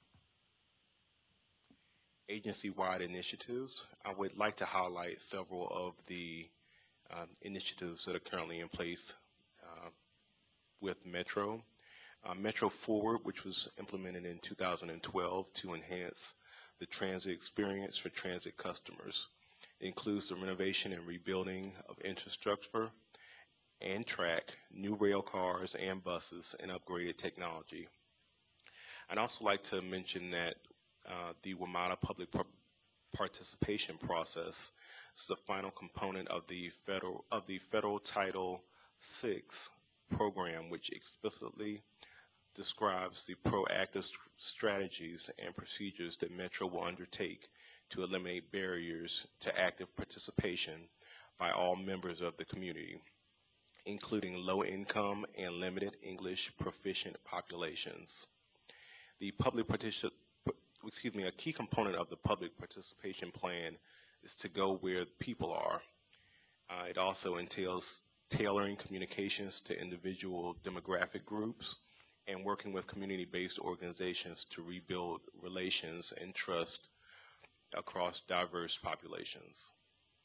Agency-wide initiatives. I would like to highlight several of the uh, initiatives that are currently in place uh, with Metro. Uh, Metro Forward, which was implemented in two thousand twelve to enhance the transit experience for transit customers. It includes the renovation and rebuilding of infrastructure and track, new rail cars and buses, and upgraded technology. I'd also like to mention that uh, the WMATA public par participation process is the final component of the federal of the federal Title six program, which explicitly describes the proactive st strategies and procedures that Metro will undertake to eliminate barriers to active participation by all members of the community, including low-income and limited English proficient populations. The public participation, excuse me, a key component of the public participation plan is to go where people are. Uh, it also entails tailoring communications to individual demographic groups and working with community-based organizations to rebuild relations and trust across diverse populations.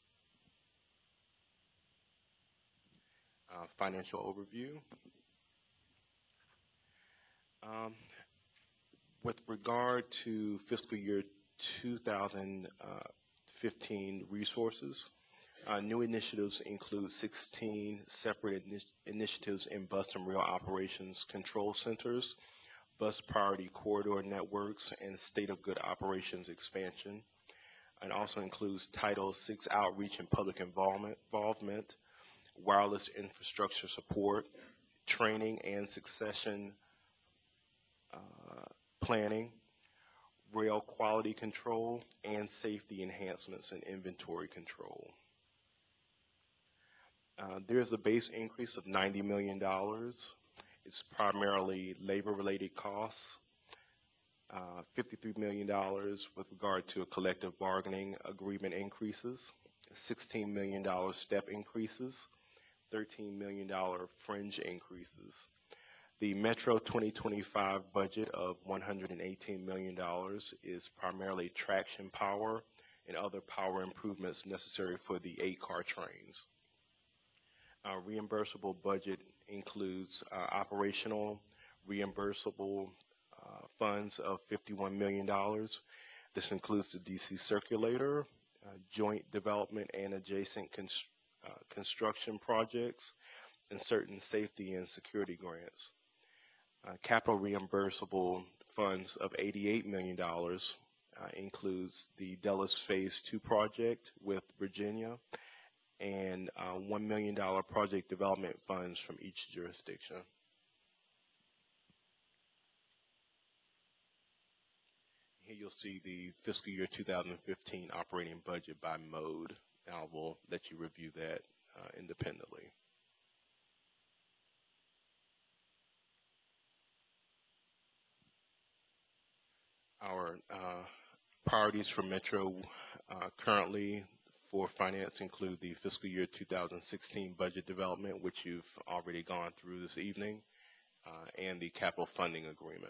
Uh, financial overview. Um, with regard to fiscal year two thousand fifteen resources, uh, new initiatives include sixteen separate ini initiatives in bus and rail operations control centers, bus priority corridor networks, and state of good operations expansion. It also includes Title six outreach and public involvement, involvement wireless infrastructure support, training and succession uh, planning, rail quality control, and safety enhancements and inventory control. Uh, there's a base increase of ninety million dollars. It's primarily labor-related costs, uh, fifty-three million dollars with regard to a collective bargaining agreement increases, sixteen million dollars step increases, thirteen million dollars fringe increases. The Metro twenty twenty-five budget of one hundred eighteen million dollars is primarily traction power and other power improvements necessary for the eight-car trains. Our reimbursable budget includes uh, operational reimbursable uh, funds of fifty-one million dollars. This includes the D C circulator, uh, joint development and adjacent cons uh, construction projects, and certain safety and security grants. Uh, capital reimbursable funds of eighty-eight million dollars uh, includes the Dulles Phase two project with Virginia, and uh, one million dollars project development funds from each jurisdiction. Here you'll see the fiscal year two thousand fifteen operating budget by mode. I will let you review that uh, independently. Our uh, priorities for Metro uh, currently for finance include the fiscal year two thousand sixteen budget development, which you've already gone through this evening, uh, and the capital funding agreement.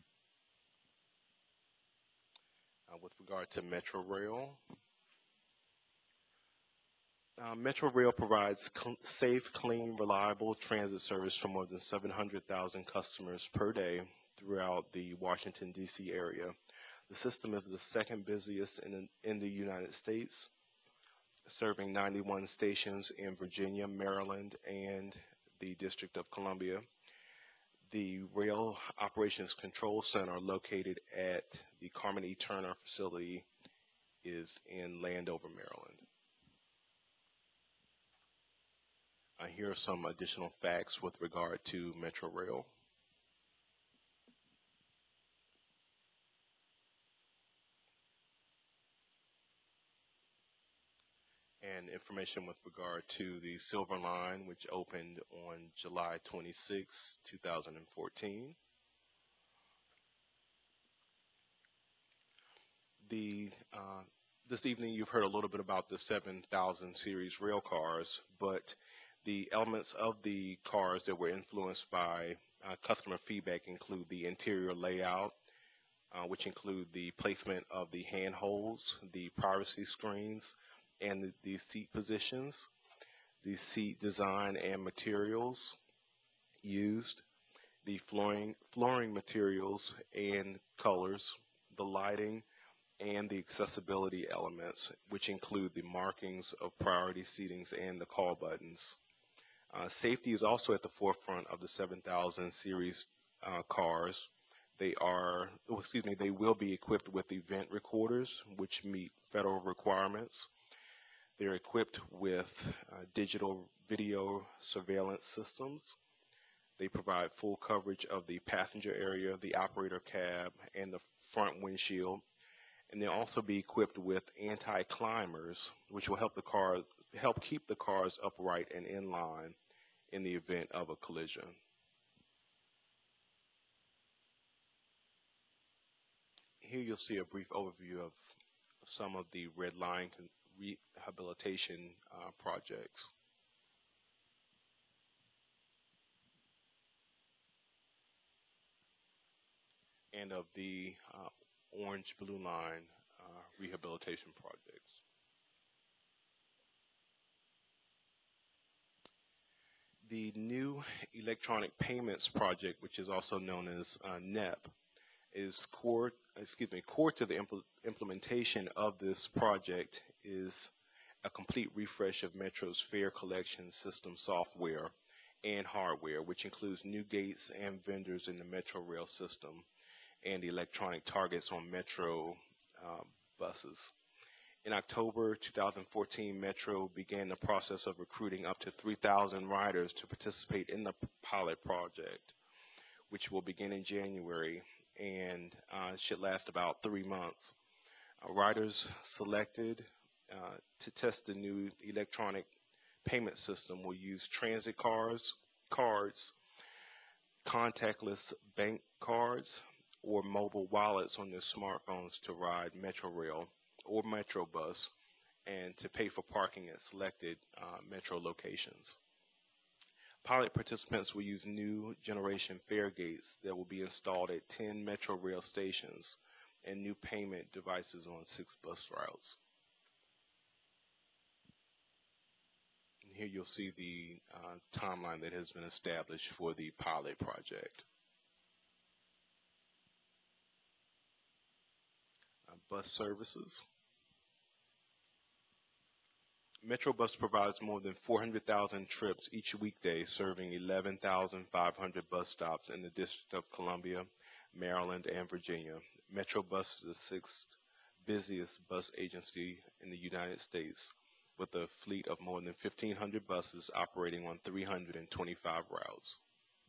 Uh, with regard to Metro Rail, uh, Metro Rail provides cl safe, clean, reliable transit service for more than seven hundred thousand customers per day throughout the Washington, D C area. The system is the second busiest in, in the United States, serving ninety-one stations in Virginia, Maryland, and the District of Columbia. The Rail Operations Control Center, located at the Carmen E. Turner facility, is in Landover, Maryland. Uh, here are some additional facts with regard to Metro Rail. And information with regard to the Silver Line, which opened on July twenty-sixth, two thousand fourteen. The, uh, this evening you've heard a little bit about the seven thousand series rail cars, but the elements of the cars that were influenced by uh, customer feedback include the interior layout, uh, which include the placement of the handholds, the privacy screens, and the, the seat positions, the seat design and materials used, the flooring, flooring materials and colors, the lighting, and the accessibility elements, which include the markings of priority seatings and the call buttons. Uh, safety is also at the forefront of the seven thousand series uh, cars. They are, oh, excuse me, they will be equipped with event recorders, which meet federal requirements. They're equipped with uh, digital video surveillance systems. They provide full coverage of the passenger area, the operator cab, and the front windshield. And they'll also be equipped with anti-climbers, which will help the car, help keep the cars upright and in line in the event of a collision. Here you'll see a brief overview of some of the red line rehabilitation uh, projects. And of the uh, orange blue line uh, rehabilitation projects. The new electronic payments project, which is also known as uh, N E P, is core, excuse me, core to the impl implementation of this project is a complete refresh of Metro's fare collection system software and hardware, which includes new gates and vendors in the Metro Rail system and electronic targets on Metro uh, buses. In October two thousand fourteen, Metro began the process of recruiting up to three thousand riders to participate in the pilot project, which will begin in January and uh, it should last about three months. Uh, riders selected uh, to test the new electronic payment system will use transit cars, cards, contactless bank cards, or mobile wallets on their smartphones to ride Metro Rail or Metro Bus and to pay for parking at selected uh, Metro locations. Pilot participants will use new generation fare gates that will be installed at ten Metro Rail stations and new payment devices on six bus routes. And here you'll see the uh, timeline that has been established for the pilot project. Uh, bus services. MetroBus provides more than four hundred thousand trips each weekday, serving eleven thousand five hundred bus stops in the District of Columbia, Maryland, and Virginia. MetroBus is the sixth busiest bus agency in the United States, with a fleet of more than fifteen hundred buses operating on three hundred twenty-five routes.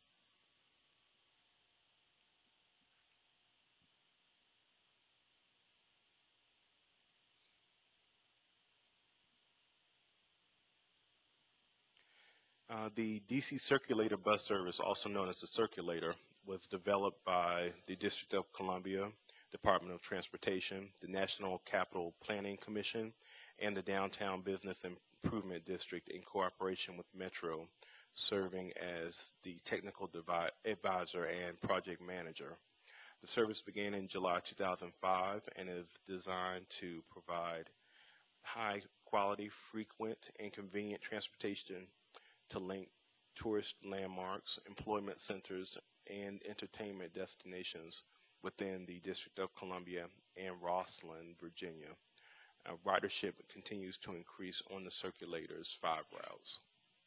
Uh, the D C Circulator bus service, also known as the Circulator, was developed by the District of Columbia, Department of Transportation, the National Capital Planning Commission, and the Downtown Business Improvement District in cooperation with Metro, serving as the technical devi- advisor and project manager. The service began in July two thousand five and is designed to provide high quality, frequent, and convenient transportation to link tourist landmarks, employment centers, and entertainment destinations within the District of Columbia and Rosslyn, Virginia. Uh, ridership continues to increase on the Circulator's five routes.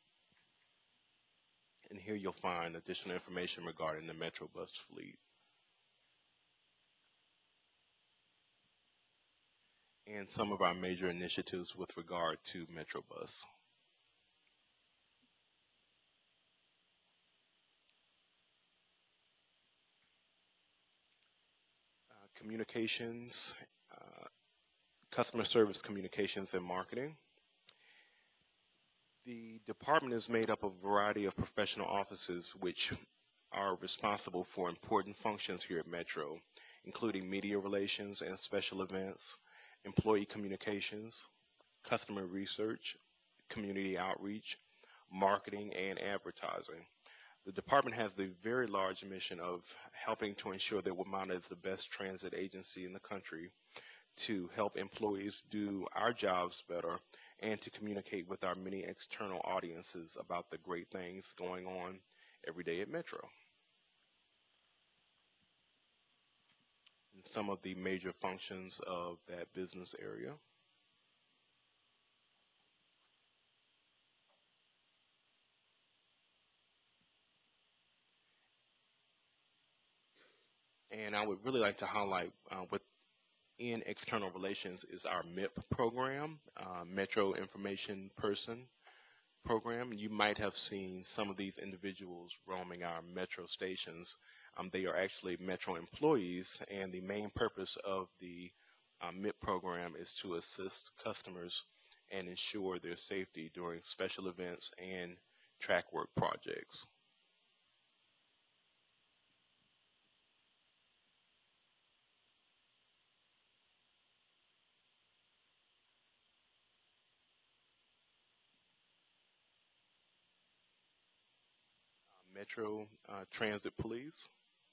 And here you'll find additional information regarding the MetroBus fleet. And some of our major initiatives with regard to MetroBus. Communications, uh, customer service communications and marketing. The department is made up of a variety of professional offices which are responsible for important functions here at Metro, including media relations and special events, employee communications, customer research, community outreach, marketing, and advertising. The department has the very large mission of helping to ensure that WMATA is the best transit agency in the country, to help employees do our jobs better, and to communicate with our many external audiences about the great things going on every day at Metro. And some of the major functions of that business area. And I would really like to highlight uh, within external relations is our M I P program, uh, Metro Information Person program. You might have seen some of these individuals roaming our Metro stations. Um, they are actually Metro employees, and the main purpose of the uh, M I P program is to assist customers and ensure their safety during special events and track work projects. Metro uh, Transit Police.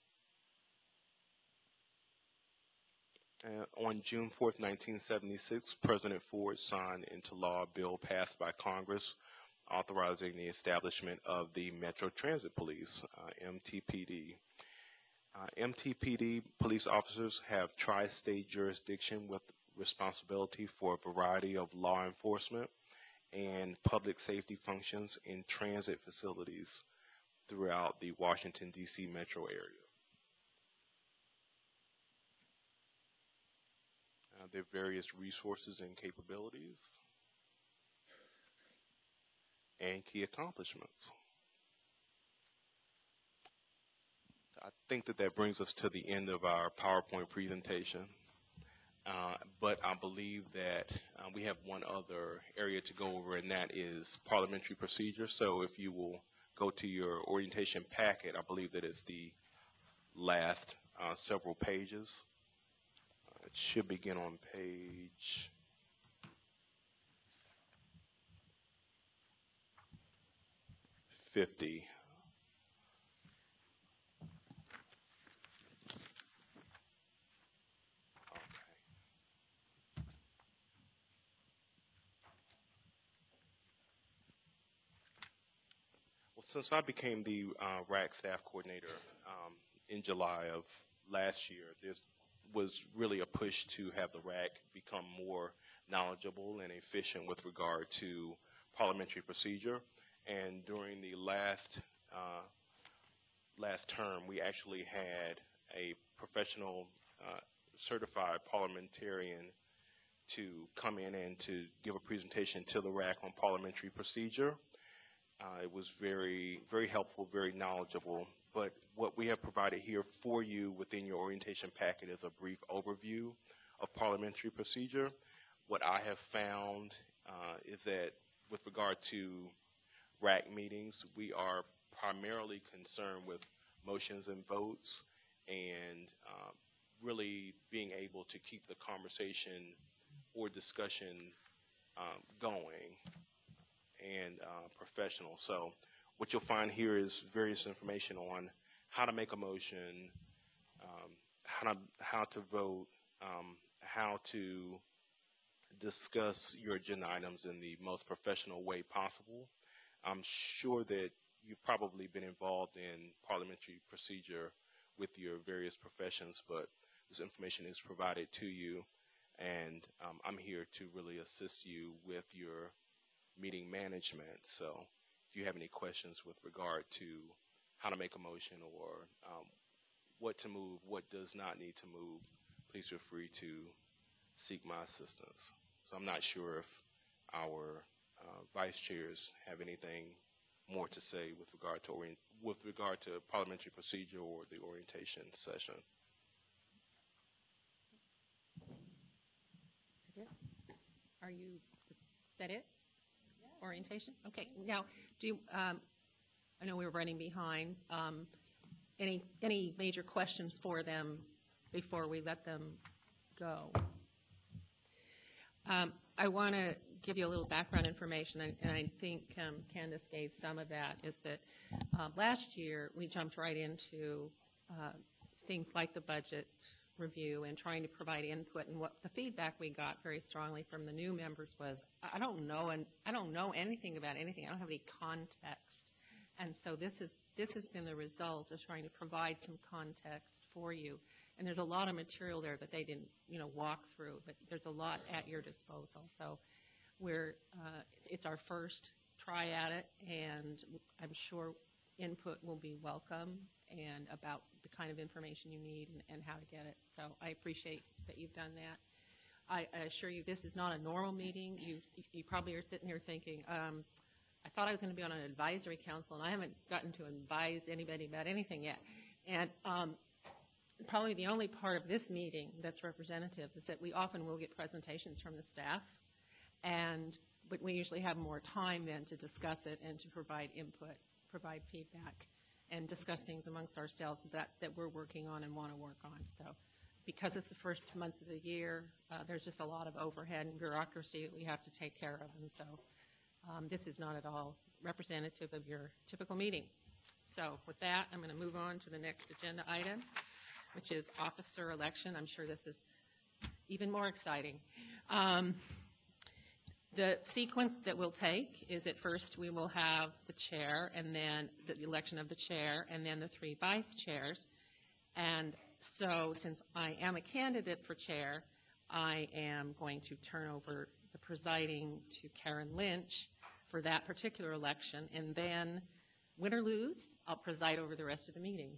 Uh, on June fourth, nineteen seventy-six, President Ford signed into law a bill passed by Congress authorizing the establishment of the Metro Transit Police, uh, M T P D. Uh, M T P D police officers have tri-state jurisdiction with responsibility for a variety of law enforcement and public safety functions in transit facilities throughout the Washington, D C metro area. Uh, their various resources and capabilities and key accomplishments. So I think that that brings us to the end of our PowerPoint presentation. Uh, but I believe that uh, we have one other area to go over, and that is parliamentary procedure. So if you will go to your orientation packet, I believe that it's the last uh, several pages. Uh, it should begin on page fifty. Well, since I became the uh, R A C staff coordinator um, in July of last year, there was really a push to have the R A C become more knowledgeable and efficient with regard to parliamentary procedure. And during the last uh, last term, we actually had a professional uh, certified parliamentarian to come in and to give a presentation to the R A C on parliamentary procedure. Uh, it was very, very helpful, very knowledgeable. But what we have provided here for you within your orientation packet is a brief overview of parliamentary procedure. What I have found uh, is that with regard to R A C meetings, we are primarily concerned with motions and votes and uh, really being able to keep the conversation or discussion um, going and uh, professional. So what you'll find here is various information on how to make a motion, um, how to how to vote, um, how to discuss your agenda items in the most professional way possible. I'm sure that you've probably been involved in parliamentary procedure with your various professions, but this information is provided to you, and um, I'm here to really assist you with your meeting management. So if you have any questions with regard to how to make a motion or um, what to move, what does not need to move, please feel free to seek my assistance. So I'm not sure if our uh, vice chairs have anything more to say with regard to orient with regard to parliamentary procedure or the orientation session. That's it? Are you, is that it? Orientation? Okay. Now, do you, um, I know we were running behind. Um, any any major questions for them before we let them go? Um, I want to give you a little background information, and, and I think um, Candace gave some of that, is that uh, last year we jumped right into uh, things like the budget review and trying to provide input, and what the feedback we got very strongly from the new members was, I don't know, and I don't know anything about anything. I don't have any context. And so this is this has been the result of trying to provide some context for you. And there's a lot of material there that they didn't, you know, walk through, but there's a lot at your disposal. So we're, uh, it's our first try at it, and I'm sure input will be welcome and about the kind of information you need and, and how to get it. So I appreciate that you've done that. I, I assure you this is not a normal meeting. You, you probably are sitting here thinking, um, I thought I was going to be on an advisory council, and I haven't gotten to advise anybody about anything yet. And um, probably the only part of this meeting that's representative is that we often will get presentations from the staff, and but we usually have more time then to discuss it and to provide input, provide feedback, and discuss things amongst ourselves that, that we're working on and want to work on. So because it's the first month of the year, uh, there's just a lot of overhead and bureaucracy that we have to take care of, and so um, this is not at all representative of your typical meeting. So with that, I'm going to move on to the next agenda item, which is officer election. I'm sure this is even more exciting. Um, the sequence that we'll take is at first we will have the chair, and then the election of the chair, and then the three vice chairs. And so since I am a candidate for chair, I am going to turn over the presiding to Karen Lynch for that particular election, and then win or lose, I'll preside over the rest of the meeting.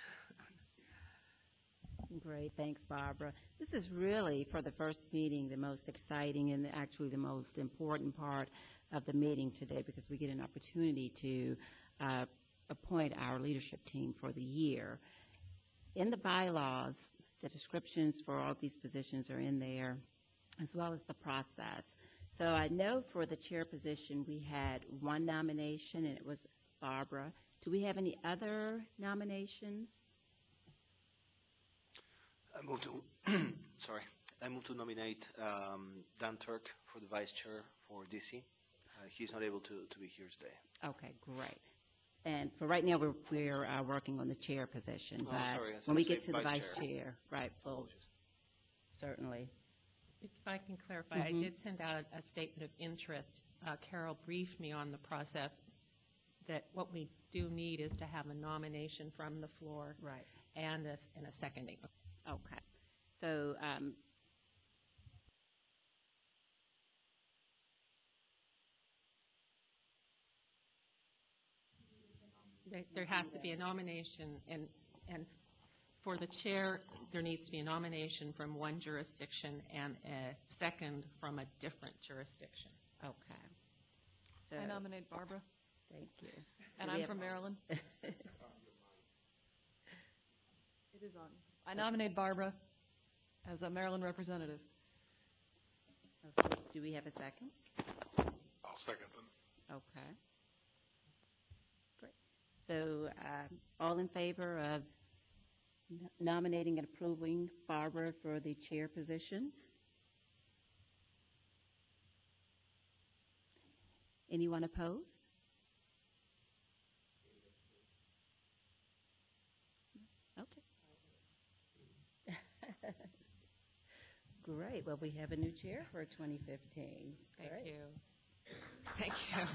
Great, thanks, Barbara. This is really, for the first meeting, the most exciting and actually the most important part of the meeting today, because we get an opportunity to uh, appoint our leadership team for the year. in the bylaws, the descriptions for all these positions are in there, as well as the process. So I know for the chair position, we had one nomination, and it was Barbara. Do we have any other nominations? I move to, sorry, I move to nominate um, Dan Turk for the vice chair for D C. Uh, he's not able to, to be here today. Okay, great. And for right now, we're, we're uh, working on the chair position. Oh, but sorry, I thought when we you get said to the vice vice chair. chair, right, well, certainly. If I can clarify, I Mhm. did send out a, a statement of interest. Uh, Carol briefed me on the process that what we do need is to have a nomination from the floor. Right. And a, and a seconding. Okay. So, um, There, there has to be a nomination, and, and for the chair, there needs to be a nomination from one jurisdiction and a second from a different jurisdiction. Okay. So, I nominate Barbara, thank you. and Do we I'm have- from Maryland. It is on. I nominate Barbara as a Maryland representative. Okay. Do we have a second? I'll second them. Okay. Great. So, um, all in favor of n- nominating and approving Barbara for the chair position? Anyone opposed? Okay. Great. Well, we have a new chair for twenty fifteen. Thank Great. you. Thank you.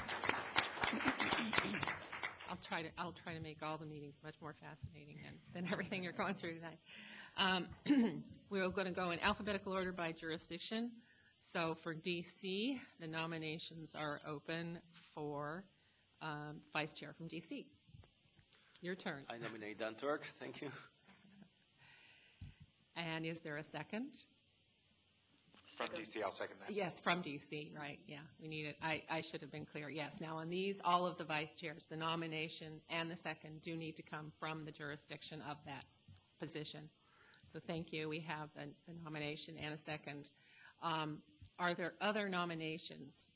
I'll try to, I'll try to make all the meetings much more fascinating than, than everything you're going through tonight. Um, we're going to go in alphabetical order by jurisdiction. So for D C, the nominations are open for um, vice chair from D C. Your turn. I nominate Dan Turk. Thank you. And is there a second? From D C, I'll second that. Yes, from D C, right, yeah, we need it. I, I should have been clear, yes. Now, on these, all of the vice chairs, the nomination and the second do need to come from the jurisdiction of that position. So thank you. We have a, a nomination and a second. Um, are there other nominations?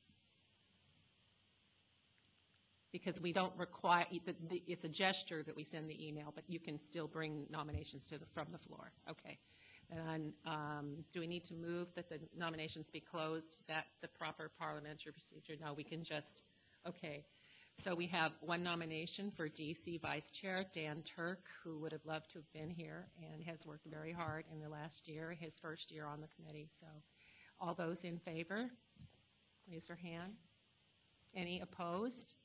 Because we don't require, the, the, it's a gesture that we send the email, but you can still bring nominations to the, from the floor. Okay. And um, do we need to move that the nominations be closed? Is that the proper parliamentary procedure? No, we can just, okay. So we have one nomination for D C Vice Chair, Dan Turk, who would have loved to have been here and has worked very hard in the last year, his first year on the committee. So all those in favor, raise their hand. Any opposed?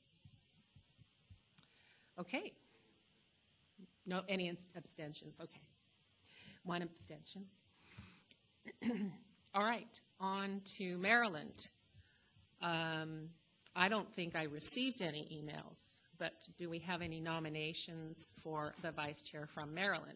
Okay. No, any abstentions? Okay. One abstention. All right, on to Maryland. Um, I don't think I received any emails, but do we have any nominations for the vice chair from Maryland?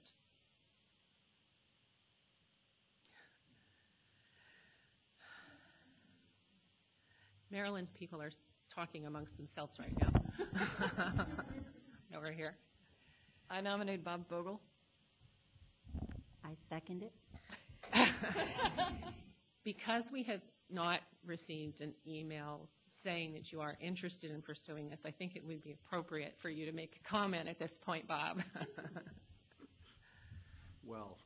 Maryland people are talking amongst themselves right now. Over here. I nominate Bob Vogel. I second it. Because we have not received an email saying that you are interested in pursuing this, I think it would be appropriate for you to make a comment at this point, Bob. Well,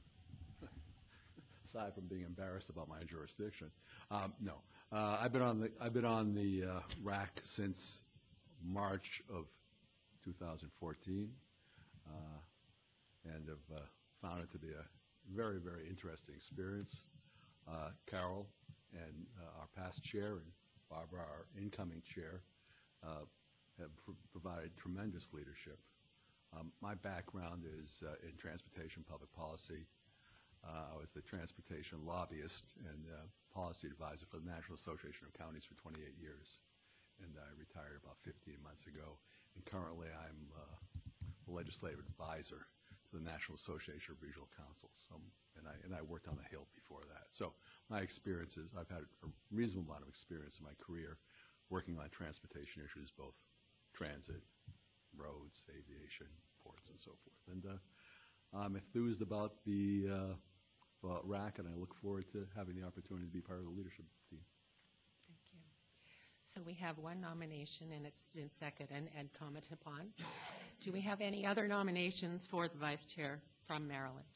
aside from being embarrassed about my jurisdiction, um, no. Uh, I've been on the I've been on the uh, R A C since March of two thousand fourteen, uh, and have uh, found it to be a very, very interesting experience. Uh, Carol and uh, our past chair and Barbara, our incoming chair, uh, have pr- provided tremendous leadership. Um, my background is uh, in transportation public policy. Uh, I was the transportation lobbyist and uh, policy advisor for the National Association of Counties for twenty-eight years. And I retired about fifteen months ago. And currently I'm uh, the legislative advisor to the National Association of Regional Councils. So, and, I, and I worked on the Hill before that. So my experiences, I've had a reasonable amount of experience in my career working on transportation issues, both transit, roads, aviation, ports, and so forth. And uh, I'm enthused about the uh, about R A C, and I look forward to having the opportunity to be part of the leadership team. Thank you. So we have one nomination, and it's been seconded and, and commented upon. Do we have any other nominations for the vice chair from Maryland?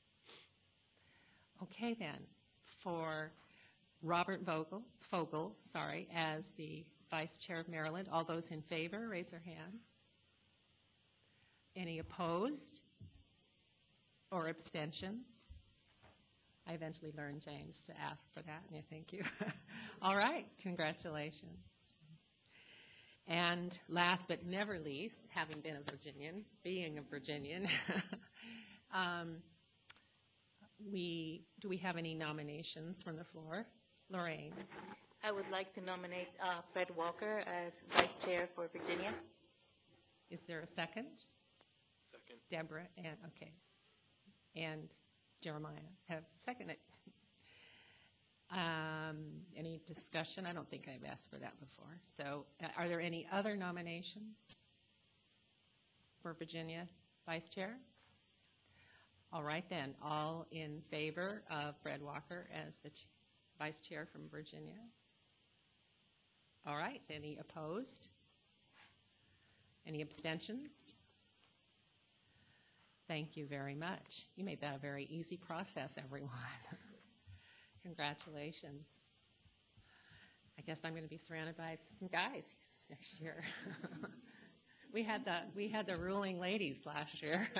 Okay, then, for Robert Vogel, Fogel, sorry, as the vice chair of Maryland, all those in favor, raise their hand. Any opposed or abstentions? I eventually learned, James, to ask for that, and I thank you. All right, congratulations. And last but never least, having been a Virginian, being a Virginian, um, we do we have any nominations from the floor? Lorraine. I would like to nominate uh, Fred Walker as Vice Chair for Virginia. Is there a second? Second. Deborah, and okay. And Jeremiah have seconded. Um, any discussion? I don't think I've asked for that before. So uh, are there any other nominations for Virginia Vice Chair? All right then, all in favor of Fred Walker as the ch- Vice Chair from Virginia? All right, any opposed? Any abstentions? Thank you very much. You made that a very easy process, everyone. Congratulations. I guess I'm going to be surrounded by some guys next year. we had the we had the ruling ladies last year.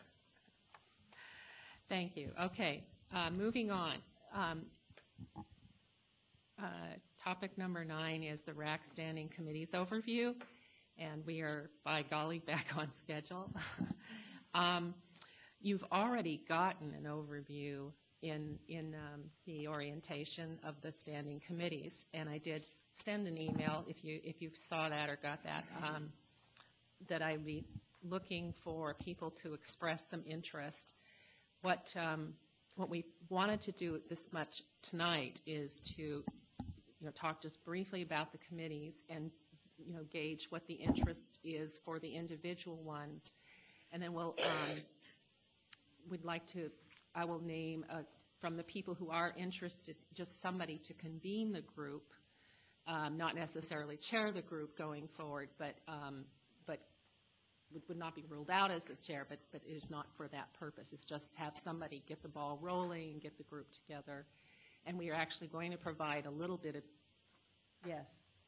Thank you. Okay, uh, moving on. Um, uh, topic number nine is the R A C Standing Committee's overview, and we are, by golly, back on schedule. Um, you've already gotten an overview in in um, the orientation of the standing committees, and I did send an email if you if you saw that or got that um, that I'd be looking for people to express some interest. What um, what we wanted to do this much tonight is to you know talk just briefly about the committees and you know gauge what the interest is for the individual ones. And then we'll, um, we'd like to, I will name uh, from the people who are interested, just somebody to convene the group, um, not necessarily chair the group going forward, but um, but would, would not be ruled out as the chair, but, but it is not for that purpose. It's just have somebody get the ball rolling, get the group together. And we are actually going to provide a little bit of, yes.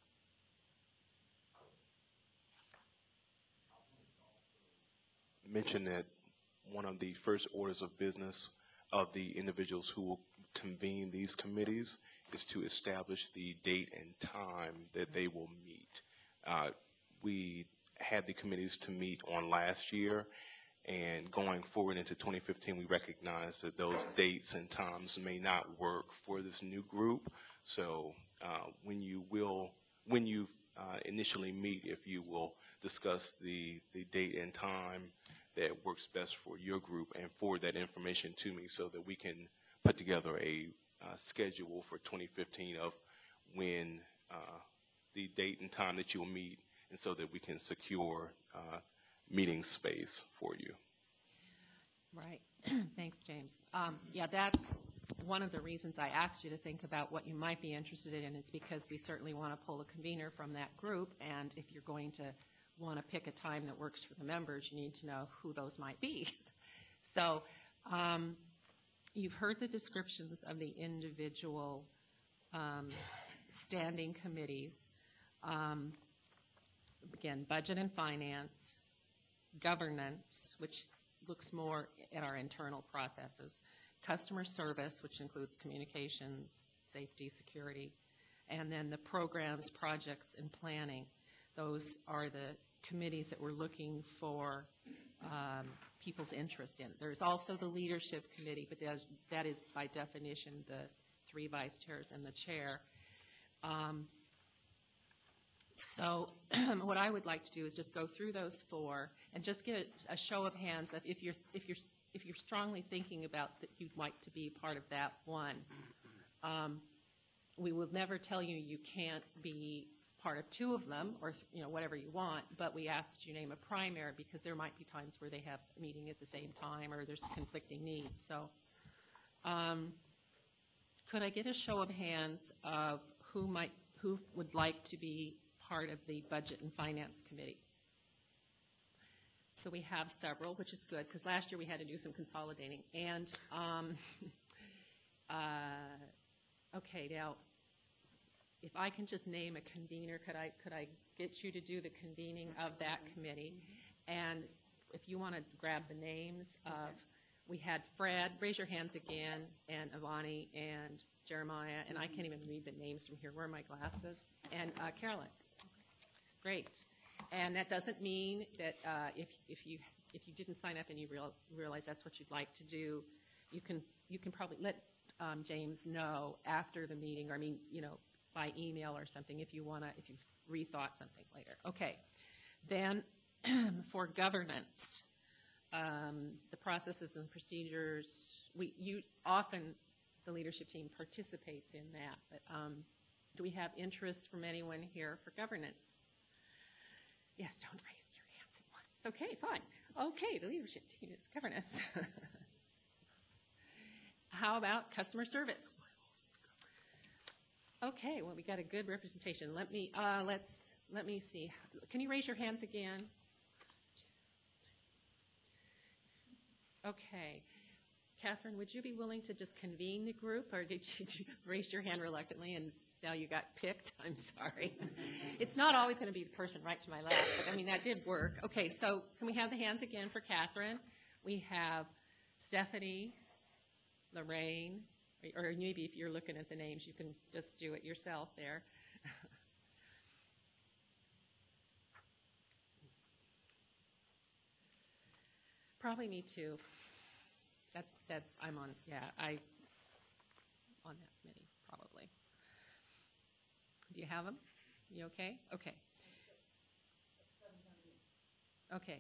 Mention that one of the first orders of business of the individuals who will convene these committees is to establish the date and time that they will meet. Uh, we had the committees to meet on last year, and going forward into twenty fifteen, we recognize that those dates and times may not work for this new group. So uh, when you will, when you uh, initially meet, if you will discuss the, the date and time that works best for your group and forward that information to me so that we can put together a uh, schedule for twenty fifteen of when uh, the date and time that you'll meet, and so that we can secure uh, meeting space for you. Right. Thanks, James. Um, yeah, that's one of the reasons I asked you to think about what you might be interested in. It's because we certainly want to pull a convener from that group, and if you're going to want to pick a time that works for the members, you need to know who those might be. So um, you've heard the descriptions of the individual um, standing committees. Um, again, budget and finance, governance, which looks more at our internal processes, customer service, which includes communications, safety, security, and then the programs, projects, and planning. Those are the committees that we're looking for um, people's interest in. There's also the leadership committee, but that is, that is by definition the three vice chairs and the chair. Um, so what I would like to do is just go through those four and just get a, a show of hands of if you're if you're if you're strongly thinking about that you'd like to be part of that one. Um, we will never tell you you can't be part of two of them, or, you know, whatever you want, but we ask that you name a primary because there might be times where they have a meeting at the same time or there's conflicting needs. So um, could I get a show of hands of who might, who would like to be part of the Budget and Finance Committee? So we have several, which is good, because last year we had to do some consolidating. And, um, uh, okay, now, if I can just name a convener, could I, could I get you to do the convening of that committee? And if you want to grab the names of, we had Fred, raise your hands again, and Ivani, and Jeremiah, and I can't even read the names from here. Where are my glasses? And uh, Carolyn. Great. And that doesn't mean that uh, if, if, you, if you didn't sign up and you real, realize that's what you'd like to do, you can, you can probably let um, James know after the meeting, or I mean, you know, by email or something if you want to, if you've rethought something later. Okay. Then for governance, um, the processes and procedures, we, you often, the leadership team participates in that, but um, do we have interest from anyone here for governance? Yes, don't raise your hands at once. Okay, fine. Okay, the leadership team is governance. How about customer service? Okay, well, we got a good representation. Let me, uh, let's, let me see. Can you raise your hands again? Okay. Catherine, would you be willing to just convene the group, or did you, did you raise your hand reluctantly and now you got picked? I'm sorry. It's not always going to be the person right to my left, but I mean, that did work. Okay, so can we have the hands again for Catherine? We have Stephanie, Lorraine, or maybe if you're looking at the names, you can just do it yourself there. Probably me too. That's, that's, I'm on, yeah, I, on that committee, probably. Do you have them? You okay? Okay. Okay.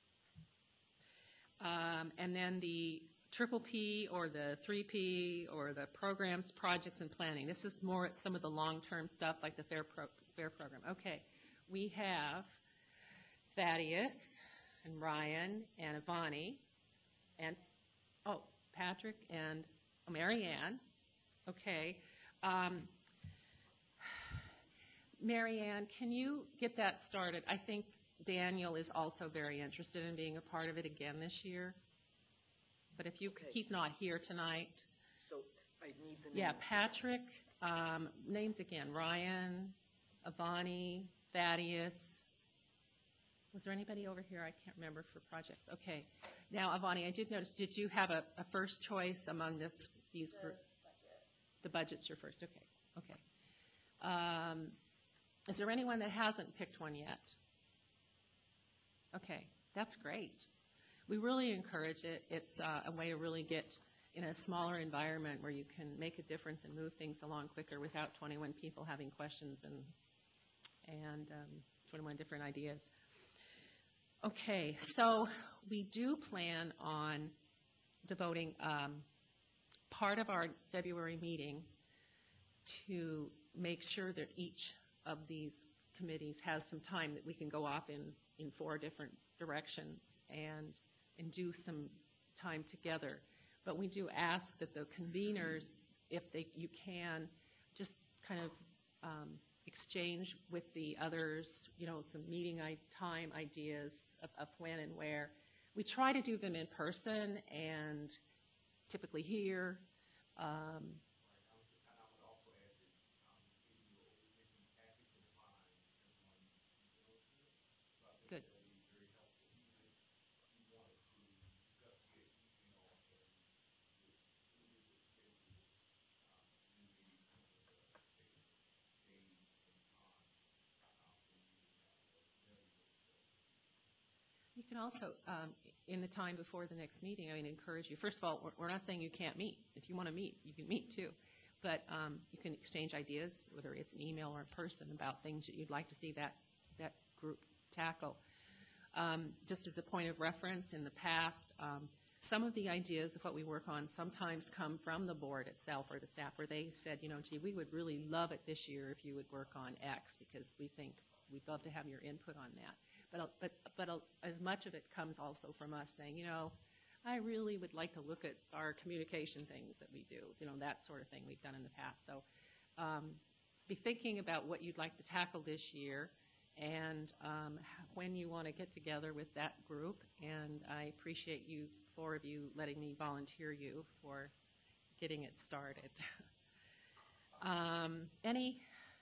Um, and then the triple P or the three P or the programs, projects, and planning. This is more some of the long-term stuff like the FAIR, pro FAIR program. Okay. We have Thaddeus and Ryan and Ivani and, oh, Patrick and oh, Mary Ann. Okay. Um, Mary Ann, can you get that started? I think Daniel is also very interested in being a part of it again this year. But if you, okay. He's not here tonight. So I need the names. Yeah, Patrick, um, names again, Ryan, Ivani, Thaddeus. Was there anybody over here? I can't remember for projects. Okay. Now, Ivani, I did notice, did you have a, a first choice among this, these groups? The budget's your first, okay. Okay. Um, is there anyone that hasn't picked one yet? Okay, that's great. We really encourage it. It's uh, a way to really get in a smaller environment where you can make a difference and move things along quicker without twenty-one people having questions and, and um, twenty-one different ideas. Okay, so we do plan on devoting um, part of our February meeting to make sure that each of these committees has some time that we can go off in, in four different directions and, and do some time together. But we do ask that the conveners, if they, you can, just kind of um, exchange with the others, you know, some meeting time ideas of, of when and where. We try to do them in person and typically here. Um, Good. You can also, um, in the time before the next meeting, I mean, encourage you. First of all, we're, we're not saying you can't meet. If you want to meet, you can meet too. But um, you can exchange ideas, whether it's an email or in person, about things that you'd like to see that, that group tackle. Um, just as a point of reference, in the past, um, some of the ideas of what we work on sometimes come from the board itself or the staff, where they said, you know, gee, we would really love it this year if you would work on X, because we think we'd love to have your input on that. But, but, but as much of it comes also from us saying, you know, I really would like to look at our communication things that we do, you know, that sort of thing we've done in the past. So um, be thinking about what you'd like to tackle this year, and um, when you want to get together with that group. And I appreciate you, four of you, letting me volunteer you for getting it started. um, any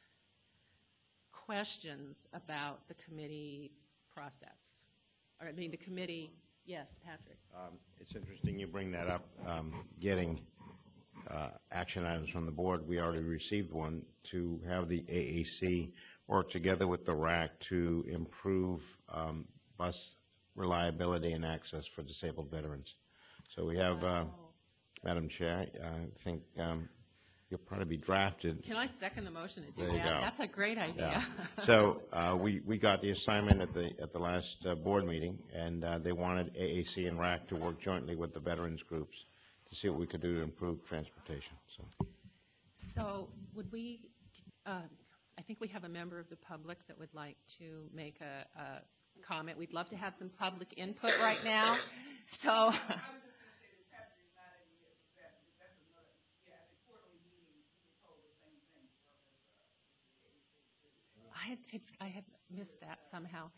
questions about the committee process? Or I mean the committee, yes, Patrick. Um, it's interesting you bring that up, um, getting uh, action items from the board. We already received one to have the A A C work together with the R A C to improve um, bus reliability and access for disabled veterans. So we have, uh, Madam Chair, I think um, you'll probably be drafted. Can I second the motion to do There you that? go. That's a great idea. Yeah. So uh, we, we got the assignment at the at the last uh, board meeting, and uh, they wanted A A C and R A C to work jointly with the veterans groups to see what we could do to improve transportation. So, So would we, uh, I think we have a member of the public that would like to make a, a comment. We'd love to have some public input right now. So. I had, to, I had missed that somehow.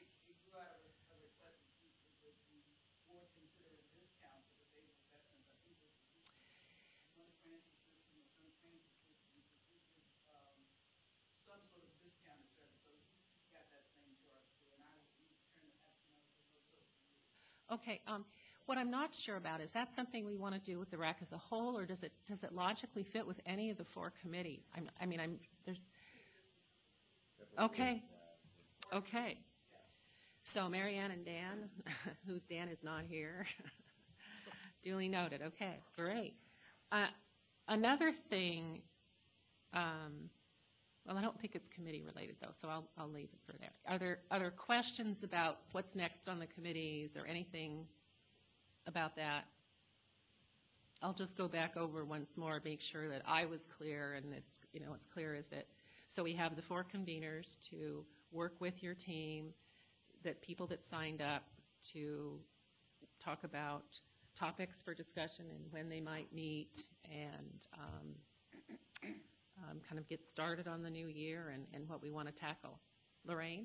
Okay, um, what I'm not sure about, is that something we want to do with the R A C as a whole, or does it does it logically fit with any of the four committees? I'm, I mean, I'm there's. Okay, okay. So Marianne and Dan, whose Dan is not here, duly noted. Okay, great. Uh, another thing. Um, Well, I don't think it's committee related though, so I'll, I'll leave it for that. Are there other questions about what's next on the committees or anything about that? I'll just go back over once more, make sure that I was clear, and it's, you know, it's clear is that, so we have the four conveners to work with your team, that people that signed up to talk about topics for discussion and when they might meet, and um, Um, kind of get started on the new year and, and what we want to tackle. Lorraine?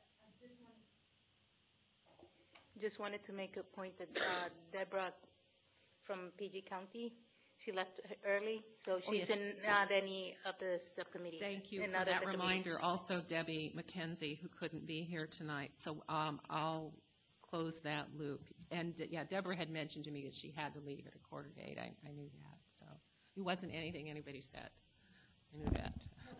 Just wanted to make a point that uh, Deborah from P G County, she left early, so Oh, she's yes. in not any of the subcommittees. Thank you and for not of that the reminder. committees. Also, Debbie McKenzie, who couldn't be here tonight. So um, I'll close that loop. And uh, yeah, Deborah had mentioned to me that she had to leave at a quarter to eight. I, I knew that. So it wasn't anything anybody said. I knew that.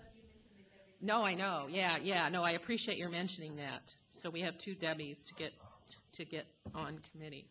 No, I know. Yeah, yeah. No, I appreciate your mentioning that. So we have two Debbies to get to get on committees.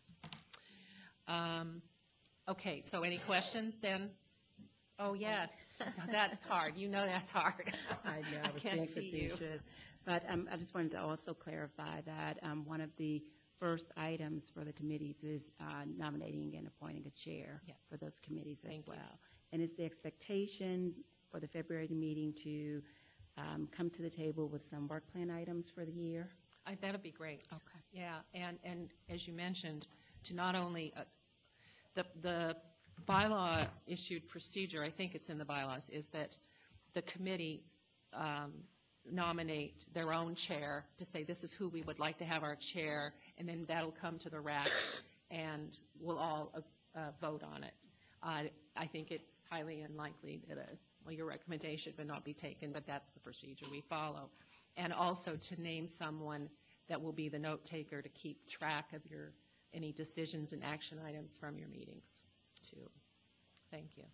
Um, okay. So any questions then? Oh yes, that's hard. You know that's hard. I know, I I was can't being see you. facetious. But um, I just wanted to also clarify that um, one of the first items for the committees is uh, nominating and appointing a chair Yes. for those committees as Thank you. well. And is the expectation for the February meeting to um, come to the table with some work plan items for the year? I, that'd be great. Okay. Yeah, and, and as you mentioned, to not only, uh, the, the bylaw issued procedure, I think it's in the bylaws, is that the committee um, nominate their own chair to say this is who we would like to have our chair, and then that'll come to the R A C, and we'll all uh, uh, vote on it. Uh, I think it's highly unlikely that a, well, your recommendation would not be taken, but that's the procedure we follow. And also to name someone that will be the note taker to keep track of your any decisions and action items from your meetings too. Thank you.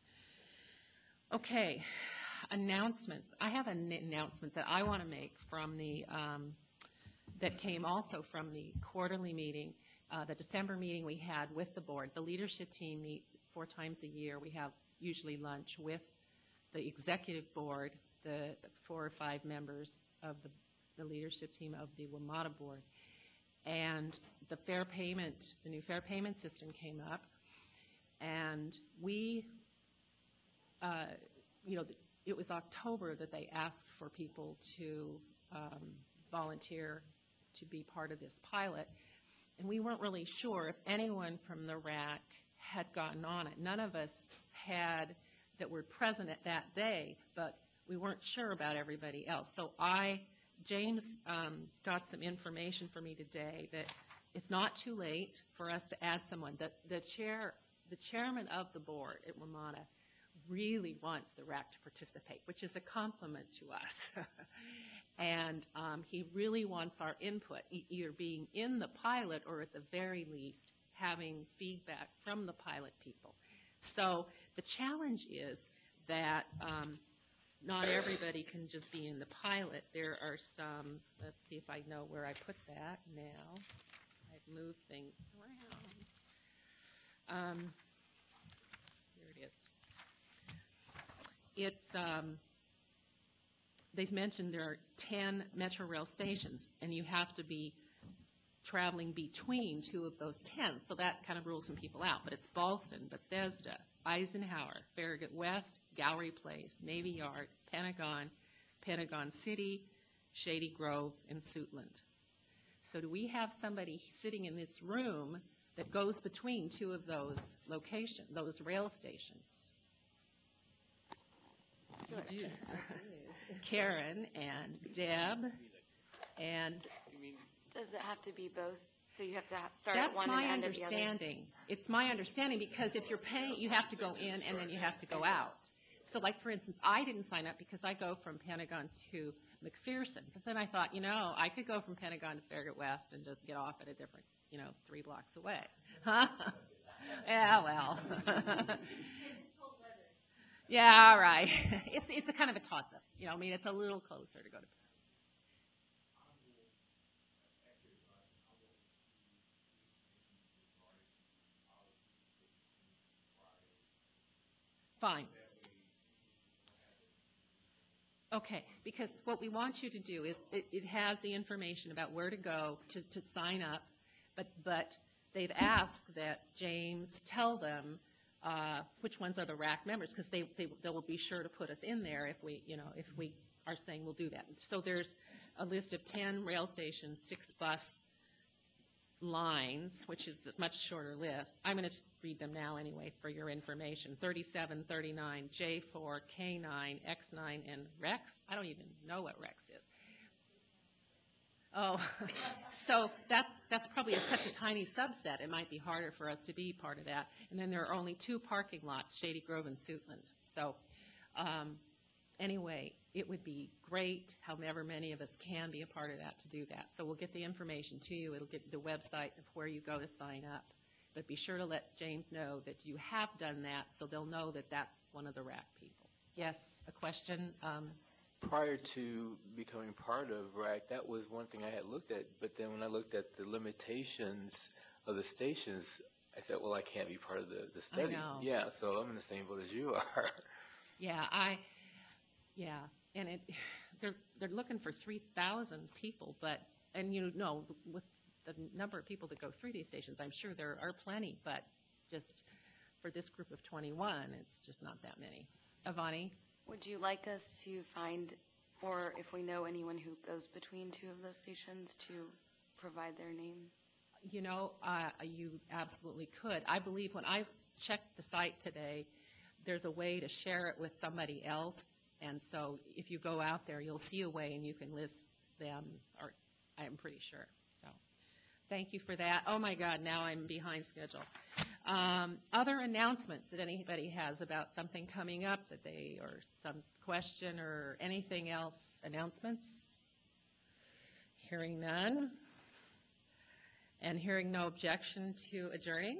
Okay, announcements. I have an announcement that I want to make from the um, that came also from the quarterly meeting, uh, the December meeting we had with the board. The leadership team meets four times a year. We have usually lunch with the executive board, the four or five members of the, the leadership team of the WMATA board. and the fair payment, the new fair payment system came up, and we, uh, you know, it was October that they asked for people to um, volunteer to be part of this pilot, and we weren't really sure if anyone from the R A C had gotten on it. None of us had that were present at that day, but we weren't sure about everybody else. So I, James um, got some information for me today that it's not too late for us to add someone. The, the chair, the chairman of the board at WMATA really wants the R A C to participate, which is a compliment to us. And um, he really wants our input, e- either being in the pilot or at the very least having feedback from the pilot people. So the challenge is that um, not everybody can just be in the pilot. There are some, let's see if I know where I put that now. I've moved things around. Um, here it is. It's, um, they mentioned there are ten Metro Rail stations, and you have to be traveling between two of those ten, so that kind of rules some people out. But it's Ballston, Bethesda, Eisenhower, Farragut West, Gallery Place, Navy Yard, Pentagon, Pentagon City, Shady Grove, and Suitland. So do we have somebody sitting in this room that goes between two of those locations, those rail stations? You do. Karen and Deb and... Does it have to be both? So you have to ha- start at That's one my and end at the other? understanding. It's my understanding because if you're paying, you have to go in and then you have to go out. So like, for instance, I didn't sign up because I go from Pentagon to McPherson. But then I thought, you know, I could go from Pentagon to Farragut West and just get off at a different, you know, three blocks away. Huh? Yeah, well. Yeah, all right. It's, it's a kind of a toss-up. You know, I mean, it's a little closer to go to. Fine. Okay, because what we want you to do is, it, it has the information about where to go to, to sign up, but, but they've asked that James tell them uh, which ones are the R A C members, because they, they, they will be sure to put us in there if we, you know, if we are saying we'll do that. So there's a list of ten rail stations, six bus lines, which is a much shorter list. I'm going to just read them now anyway for your information. thirty-seven, thirty-nine, J four, K nine, X nine, and Rex. I don't even know what Rex is. Oh, so that's that's probably a, such a tiny subset, it might be harder for us to be part of that. And then there are only two parking lots, Shady Grove and Suitland. So um, anyway, it would be great, however many of us can be a part of that, to do that. So we'll get the information to you. It'll get the website of where you go to sign up. But be sure to let James know that you have done that, so they'll know that that's one of the R A C people. Yes, a question? Um, Prior to becoming part of R A C, that was one thing I had looked at. But then when I looked at the limitations of the stations, I said, well, I can't be part of the, the study. I know. Yeah, so I'm in the same boat as you are. Yeah, I, yeah, and it, they're they're looking for three thousand people, but, and you know, with the number of people that go through these stations, I'm sure there are plenty, but just for this group of twenty-one, it's just not that many. Avani? Would you like us to find, or if we know anyone who goes between two of those stations, to provide their name? You know, uh, you absolutely could. I believe when I checked the site today, there's a way to share it with somebody else, and so if you go out there, you'll see a way and you can list them, or I'm pretty sure. So thank you for that. Oh my God, now I'm behind schedule. Um, other announcements that anybody has about something coming up that they, or some question or anything else? Announcements? Hearing none. And hearing no objection to adjourning?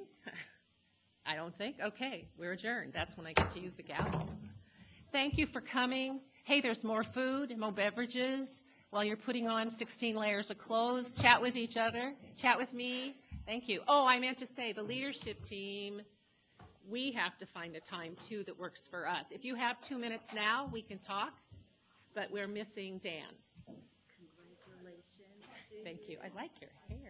I don't think. Okay, we're adjourned. That's when I get to use the gavel. Thank you for coming. Hey, there's more food, more beverages while you're putting on sixteen layers of clothes. Chat with each other. Chat with me. Thank you. Oh, I meant to say, the leadership team, we have to find a time, too, that works for us. If you have two minutes now, we can talk, but we're missing Dan. Congratulations. Thank you. I like your hair.